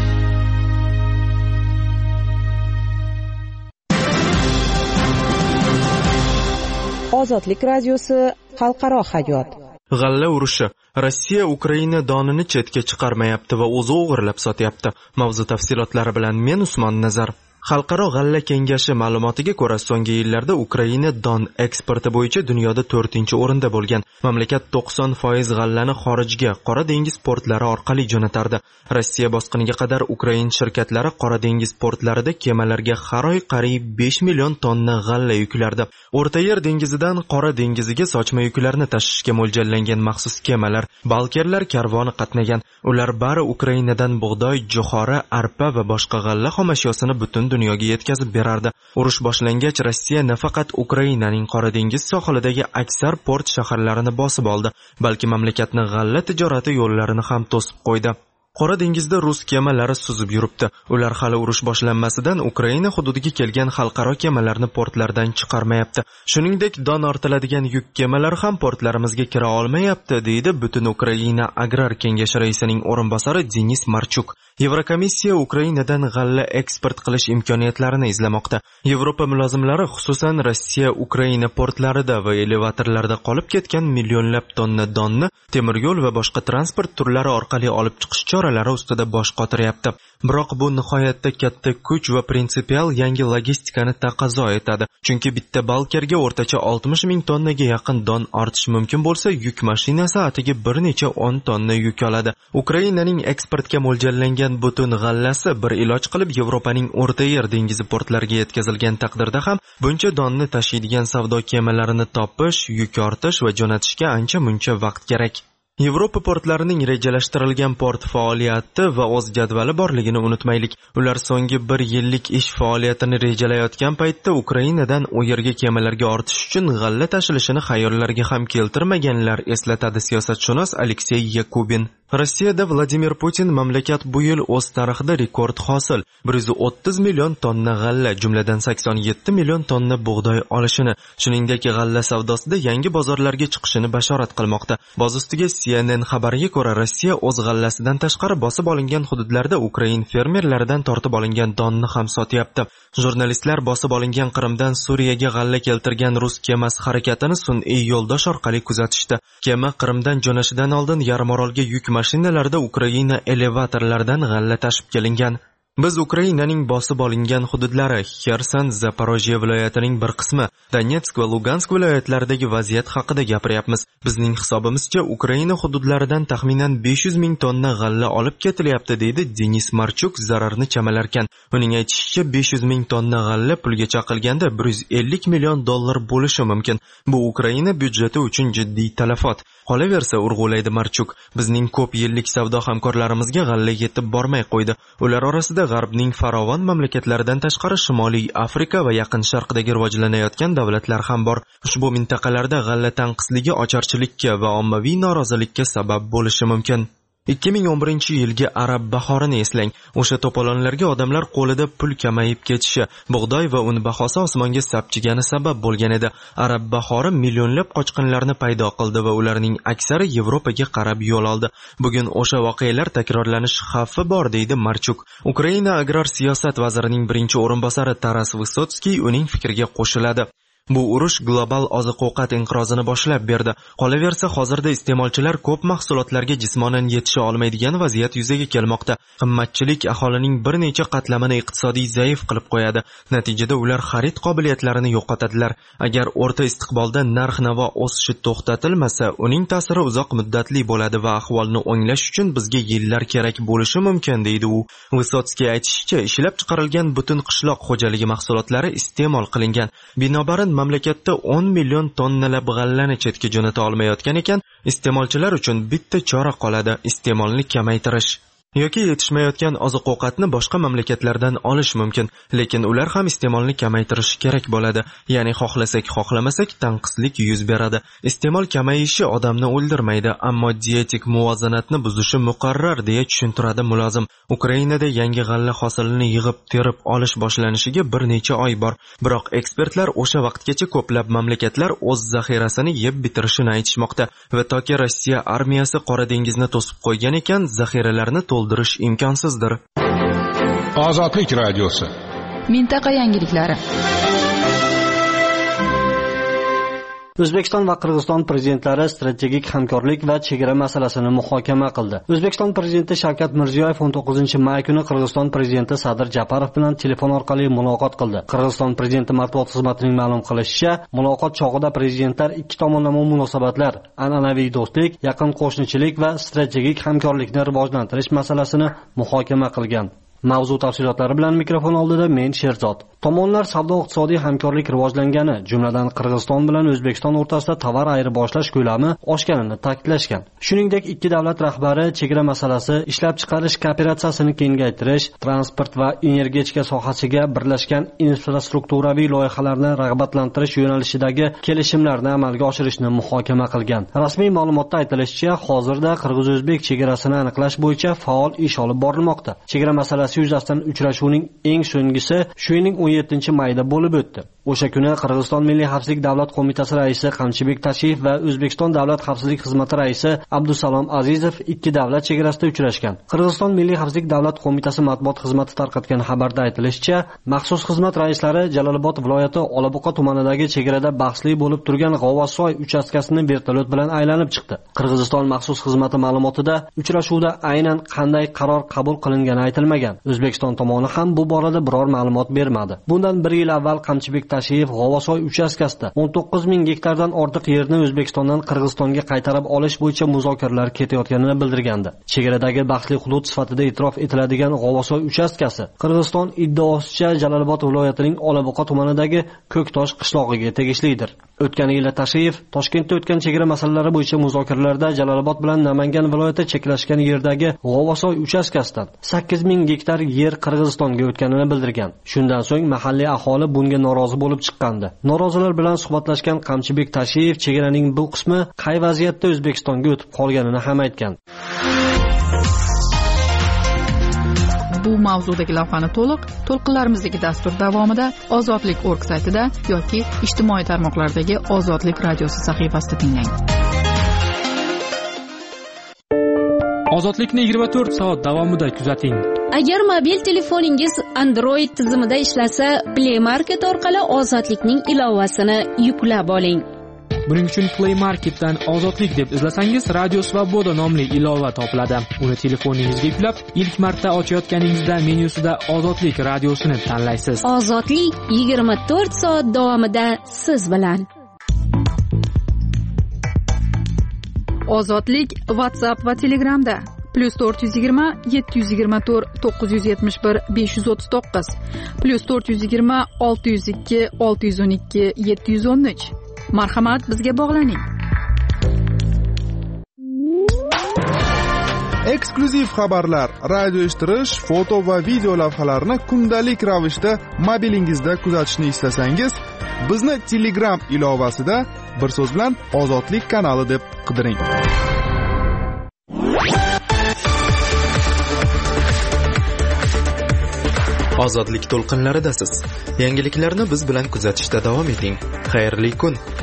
Ozodlik radiosi xalqaro hayot. G'alla urushi. Rossiya Ukraina donini chetga chiqarmayapti va o'zi o'g'irlab sotyapti. Mavzu tafsilotlari bilan men Usmon Nazar. Xalqaro g'alla kengashi ma'lumotiga ko'ra, so'nggi yillarda Ukraina don eksporti bo'yicha dunyoda to'rtinchi o'rinda bo'lgan. Mamlakat to'qson foiz g'allani xorijga, Qora dengiz portlari orqali jo'natardi. Rossiya bosqiniga qadar Ukrain shirkatlari Qora dengiz portlarida kemalarga har oy qariyb besh million tonna g'alla yuklardi. O'rta Yer dengizidan Qora dengiziga sochma yuklarni tashishga mo'ljallangan maxsus kemalar, balkerlar karvoni qatnagan. Ular bari Ukrainadan bug'doy, jo'xori, arpa va boshqa g'alla xomashyosini butun dunyoga yetkazib berardi. Urush boshlangach, Rossiya nafaqat Ukrainaning Qora dengiz sohilidagi aksar port shaharlarini bosib oldi, balki mamlakatning g'alla tijorati yo'llarini ham to'sib qo'ydi. Qora dengizda rus kemalari suzib yuribdi. Ular hali urush boshlanmasidan Ukraina hududiga kelgan xalqaro kemalarni portlardan chiqarmayapti. Shuningdek, don ortiladigan yuk kemalari ham portlarimizga kira olmayapti, deydi Butun Ukraina Agrar kengashi raisining o'rinbosari Denis Marchuk. Yevrokomissiya Ukrainadan g'alla eksport qilish imkoniyatlarini izlamoqda. Yevropa mulozimlari xususan Rossiya Ukraina portlarida va elevatorlarda qolib ketgan millionlab tonna donni temir yo'l va boshqa transport turlari orqali olib chiqish choralari ustida bosh qotiryapti. Biroq bu nihoyatda katta kuch va prinsipial yangi logistikani taqozo etadi. Chunki bitta balkerga o'rtacha oltmish ming tonnaga yaqin don ortish mumkin bo'lsa, yuk mashinasi atiga bir necha o'n tonna yuk oladi. Ukrainaning eksportga mo'ljallangan butun g'allasi bir iloj qilib Yevropaning O'rta Yer dengizi portlariga yetkazilgan taqdirda ham buncha donni tashiydigan savdo kemalarini topish, yuk ortish va jo'natishga ancha muncha vaqt kerak. Yevropa portlarining rejalashtirilgan port faoliyati va o'z jadvali borligini unutmaylik. Ular so'nggi bir yillik ish faoliyatini rejalayotgan paytda Ukrainadan u yerga kemalarga ortish uchun g'alla tashilishini xayollariga ham keltirmaganlar, eslatadi siyosatshunos Aleksey Yakubin. Rossiyada Vladimir Putin mamlakat bu yil o'z tarixida rekord hosil bir yuz o'ttiz million tonna g'alla, jumladan sakson yetti million tonna bug'doy olishini, shuningdek g'alla savdosida yangi bozorlarga chiqishini bashorat qilmoqda. Boz ustiga C N N xabariga ko'ra, Rossiya o'z g'allasidan tashqari bosib olingan hududlarda Ukrain fermerlaridan tortib olingan donni ham sotyapti. Jurnalistlar bosib olingan Qrimdan Suriyaga g'alla keltirgan rus kemasi harakatini sun'iy yo'ldosh orqali kuzatishdi. Kema Qrimdan jo'nashidan oldin yarimorolga yuk mashinalarda Ukraina elevatorlaridan g'alla tashib kelingan. Biz Ukrainaning bosib olingan hududlari, Xerson, Zaporojye viloyatining bir qismi, Donetsk va Lugansk viloyatlaridagi vaziyat haqida gapiryapmiz. Bizning hisobimizcha Ukraina hududlaridan taxminan besh yuz ming tonna g'alla olib ketilyapti, deydi Denis Marchuk zararni chamalarkan. Uning aytishicha, besh yuz ming tonna g'alla pulga chaqilganda bir yuz ellik million dollar bo'lishi mumkin. Bu Ukraina byudjeti uchun jiddiy talafot. Qolaversa, urg'ulaydi Marchuk, bizning ko'p yillik savdo hamkorlarimizga g'alla yetib bormay qo'ydi. Ular orasida G'arbning farovon mamlakatlaridan tashqari Shimoliy Afrika va Yaqin Sharqdagi rivojlanayotgan davlatlar ham bor. Ushbu mintaqalarda g'alla tanqisligi ocharchilikka va ommaviy norozilikka sabab bo'lishi mumkin. ikki ming o'n birinchi yilgi arab bahorini eslang. O'sha to'polonlarga odamlar qo'lida pul kamayib ketishi, bug'doy va un bahosi osmonga sapchigani sabab bo'lgan edi. Arab bahori millionlab qochqinlarni paydo qildi va ularning aksari Yevropaga qarab yo'l oldi. Bugun o'sha voqealar takrorlanish xavfi bor, deydi Marchuk. Ukraina agrar siyosat vazirining birinchi o'rinbosari Taras Vysotskiy uning fikriga qo'shiladi. Bu urush global oziq-ovqat inqirozini boshlab berdi. Qolaversa, hozirda iste'molchilar ko'p mahsulotlarga jismonan yetisha olmaydigan vaziyat yuzaga kelmoqda. Qimmatchilik aholining bir necha qatlamini iqtisodiy zaif qilib qo'yadi. Natijada ular xarid qobiliyatlarini yo'qotadilar. Agar o'rta istiqbolda narx-navo o'sishi to'xtatilmasa, uning ta'siri uzoq muddatli bo'ladi va ahvolni o'nglash uchun bizga yillar kerak bo'lishi mumkin, deydi u. Vysotskiy aytishicha, ishlab chiqarilgan butun qishloq xo'jaligi mahsulotlari iste'mol qilingan. Binobarin mamlakatda o'n million tonnalab g'allani chetga jo'nata olmayotgan ekan, iste'molchilar uchun bitta chora qoladi: iste'molni kamaytirish. yoki yetishmayotgan oziq-ovqatni boshqa mamlakatlardan olish mumkin, lekin ular ham iste'molni kamaytirishi kerak bo'ladi. Ya'ni xohlasak, xohlamasak tanqislik yuz beradi. Iste'mol kamayishi odamni o'ldirmaydi, ammo dietik muvozanatni buzishi muqarrar, deya tushuntiradi mulozim. Ukrainada yangi g'alla hosilini yig'ib terib olish boshlanishiga bir necha oy bor, biroq ekspertlar o'sha vaqtgacha ko'plab mamlakatlar o'z zaxirasini yeb bitirishini aytishmoqda va toki Rossiya armiyasi Qora dengizni to'sib qo'ygan ekan, zaxiralarni to'ldirish imkonsizdir. Ozodlik radiosi. Mintaqa yangiliklari. O'zbekiston va Qirg'iziston prezidentlari strategik hamkorlik va chegara masalasini muhokama qildi. O'zbekiston prezidenti Shavkat Mirziyoyev o'n to'qqizinchi may kuni Qirg'iziston prezidenti Sadir Japarov bilan telefon orqali muloqot qildi. Qirg'iziston prezidenti matbuot xizmatining ma'lum qilishicha, muloqot chog'ida prezidentlar ikki tomonlama munosabatlar, an'anaviy do'stlik, yaqin qo'shnichilik va strategik hamkorlikni rivojlantirish masalasini muhokama qilgan. Mavzu tafsilotlari bilan mikrofon oldida men Sherzod. Tomonlar savdo-iqtisodiy hamkorlik rivojlangani, jumladan Qirg'iziston bilan O'zbekiston o'rtasida tovar ayirboshlash ko'lami oshganini ta'kidlashgan. Shuningdek, ikki davlat rahbari chegara masalasi, ishlab chiqarish kooperatsiyasini kengaytirish, transport va energetika sohasiga birlashgan infrastrukturaviy loyihalarni rag'batlantirish yo'nalishidagi kelishimlarni amalga oshirishni muhokama qilgan. Rasmiy ma'lumotda aytilishicha, hozirda Qirg'iz-O'zbek chegarasini aniqlash bo'yicha faol ish olib borilmoqda. Chegara masalasi yuzasidan uchrashuvning eng so'nggisi shu yilning o'n yettinchi mayda bo'lib o'tdi. O'sha kuni Qirg'iziston Milliy xavfsizlik davlat qo'mitasi raisi Qamchibek Tashiyev va O'zbekiston davlat xavfsizlik xizmati raisi Abdusalom Azizov ikki davlat chegarasida uchrashgan. Qirg'iziston Milliy xavfsizlik davlat qo'mitasi matbuot xizmati tarqatgan xabarda aytilishicha, maxsus xizmat raislari Jalolobod viloyati Olabuqa tumanidagi chegarada bahsli bo'lib turgan G'ovosoy uchastkasini vertolyot bilan aylanib chiqdi. Qirg'iziston maxsus xizmati ma'lumotida uchrashuvda aynan qanday qaror qabul qilingani aytilmagan. O'zbekiston tomoni ham bu borada biror ma'lumot bermadi. Bundan bir yil avval Qamchibek Tashiyev G'ovosoy uchastkasida o'n to'qqiz ming gektardan ortiq yerni O'zbekistondan Qirg'izistonga qaytarib olish bo'yicha muzokaralar ketayotganini bildirgandi. Chegaradagi bahsli hudud sifatida e'tirof etiladigan G'ovosoy uchastkasi Qirg'iziston iddaosicha Jalolobod viloyatining Olabuqa tumanidagi Ko'ktosh qishlog'iga tegishlidir. O'tgan yili Tashiyev Toshkentda o'tgan chegara masalalari bo'yicha muzokaralarda Jalolobod bilan Namangan viloyati cheklashgan yerdagi G'ovosoy uchastkasidan sakkiz ming gektar yer Qirg'izistonga o'tganini bildirgan. Shundan so'ng mahalliy aholi bunga norozi bo'lib chiqqandi. Norozilar bilan suhbatlashgan Qamchibek Tashiyev chegaraning bu qismi qay vaziyatda O'zbekistonga o'tib qolganini ham aytgan. Bu mavzudagi lavhani to'liq to'lqinlarimizdagi dastur davomida ozodlik точка org saytida yoki ijtimoiy tarmoqlardagi Ozodlik radiosi sahifasida tinglang. Ozodlikni yigirma to'rt soat davomida kuzating. Agar mobil telefoningiz Android tizimida ishlasa, Play Market orqali Ozodlikning ilovasini yuklab oling. Buning uchun Play Marketdan Ozodlik deb izlasangiz, Radio Svoboda nomli ilova topiladi. Uni telefoningizga yuklab, ilk marta ochayotganingizda menyusida Ozodlik radiosini tanlaysiz. Ozodlik yigirma to'rt soat davomida siz bilan. Ozodlik WhatsApp va Telegramda plus to'rt yuz yigirma yetti yuz yigirma to'rt to'qqiz yuz yetmish bir besh yuz o'ttiz to'qqiz plus to'rt yuz yigirma olti yuz ikki olti yuz o'n ikki yetti yuz o'n uch. Marhamat, bizga bog'laning. Eksklyuziv xabarlar, radio eshittirish, foto va video lavhalarni kundalik ravishda mobilingizda kuzatishni istasangiz, bizni Telegram ilovasida bir so'z bilan Ozodlik kanali deb qidiring. Ozodlik to'lqinlaridasiz. Yangiliklarni biz bilan kuzatishda davom eting. Xayrli kun.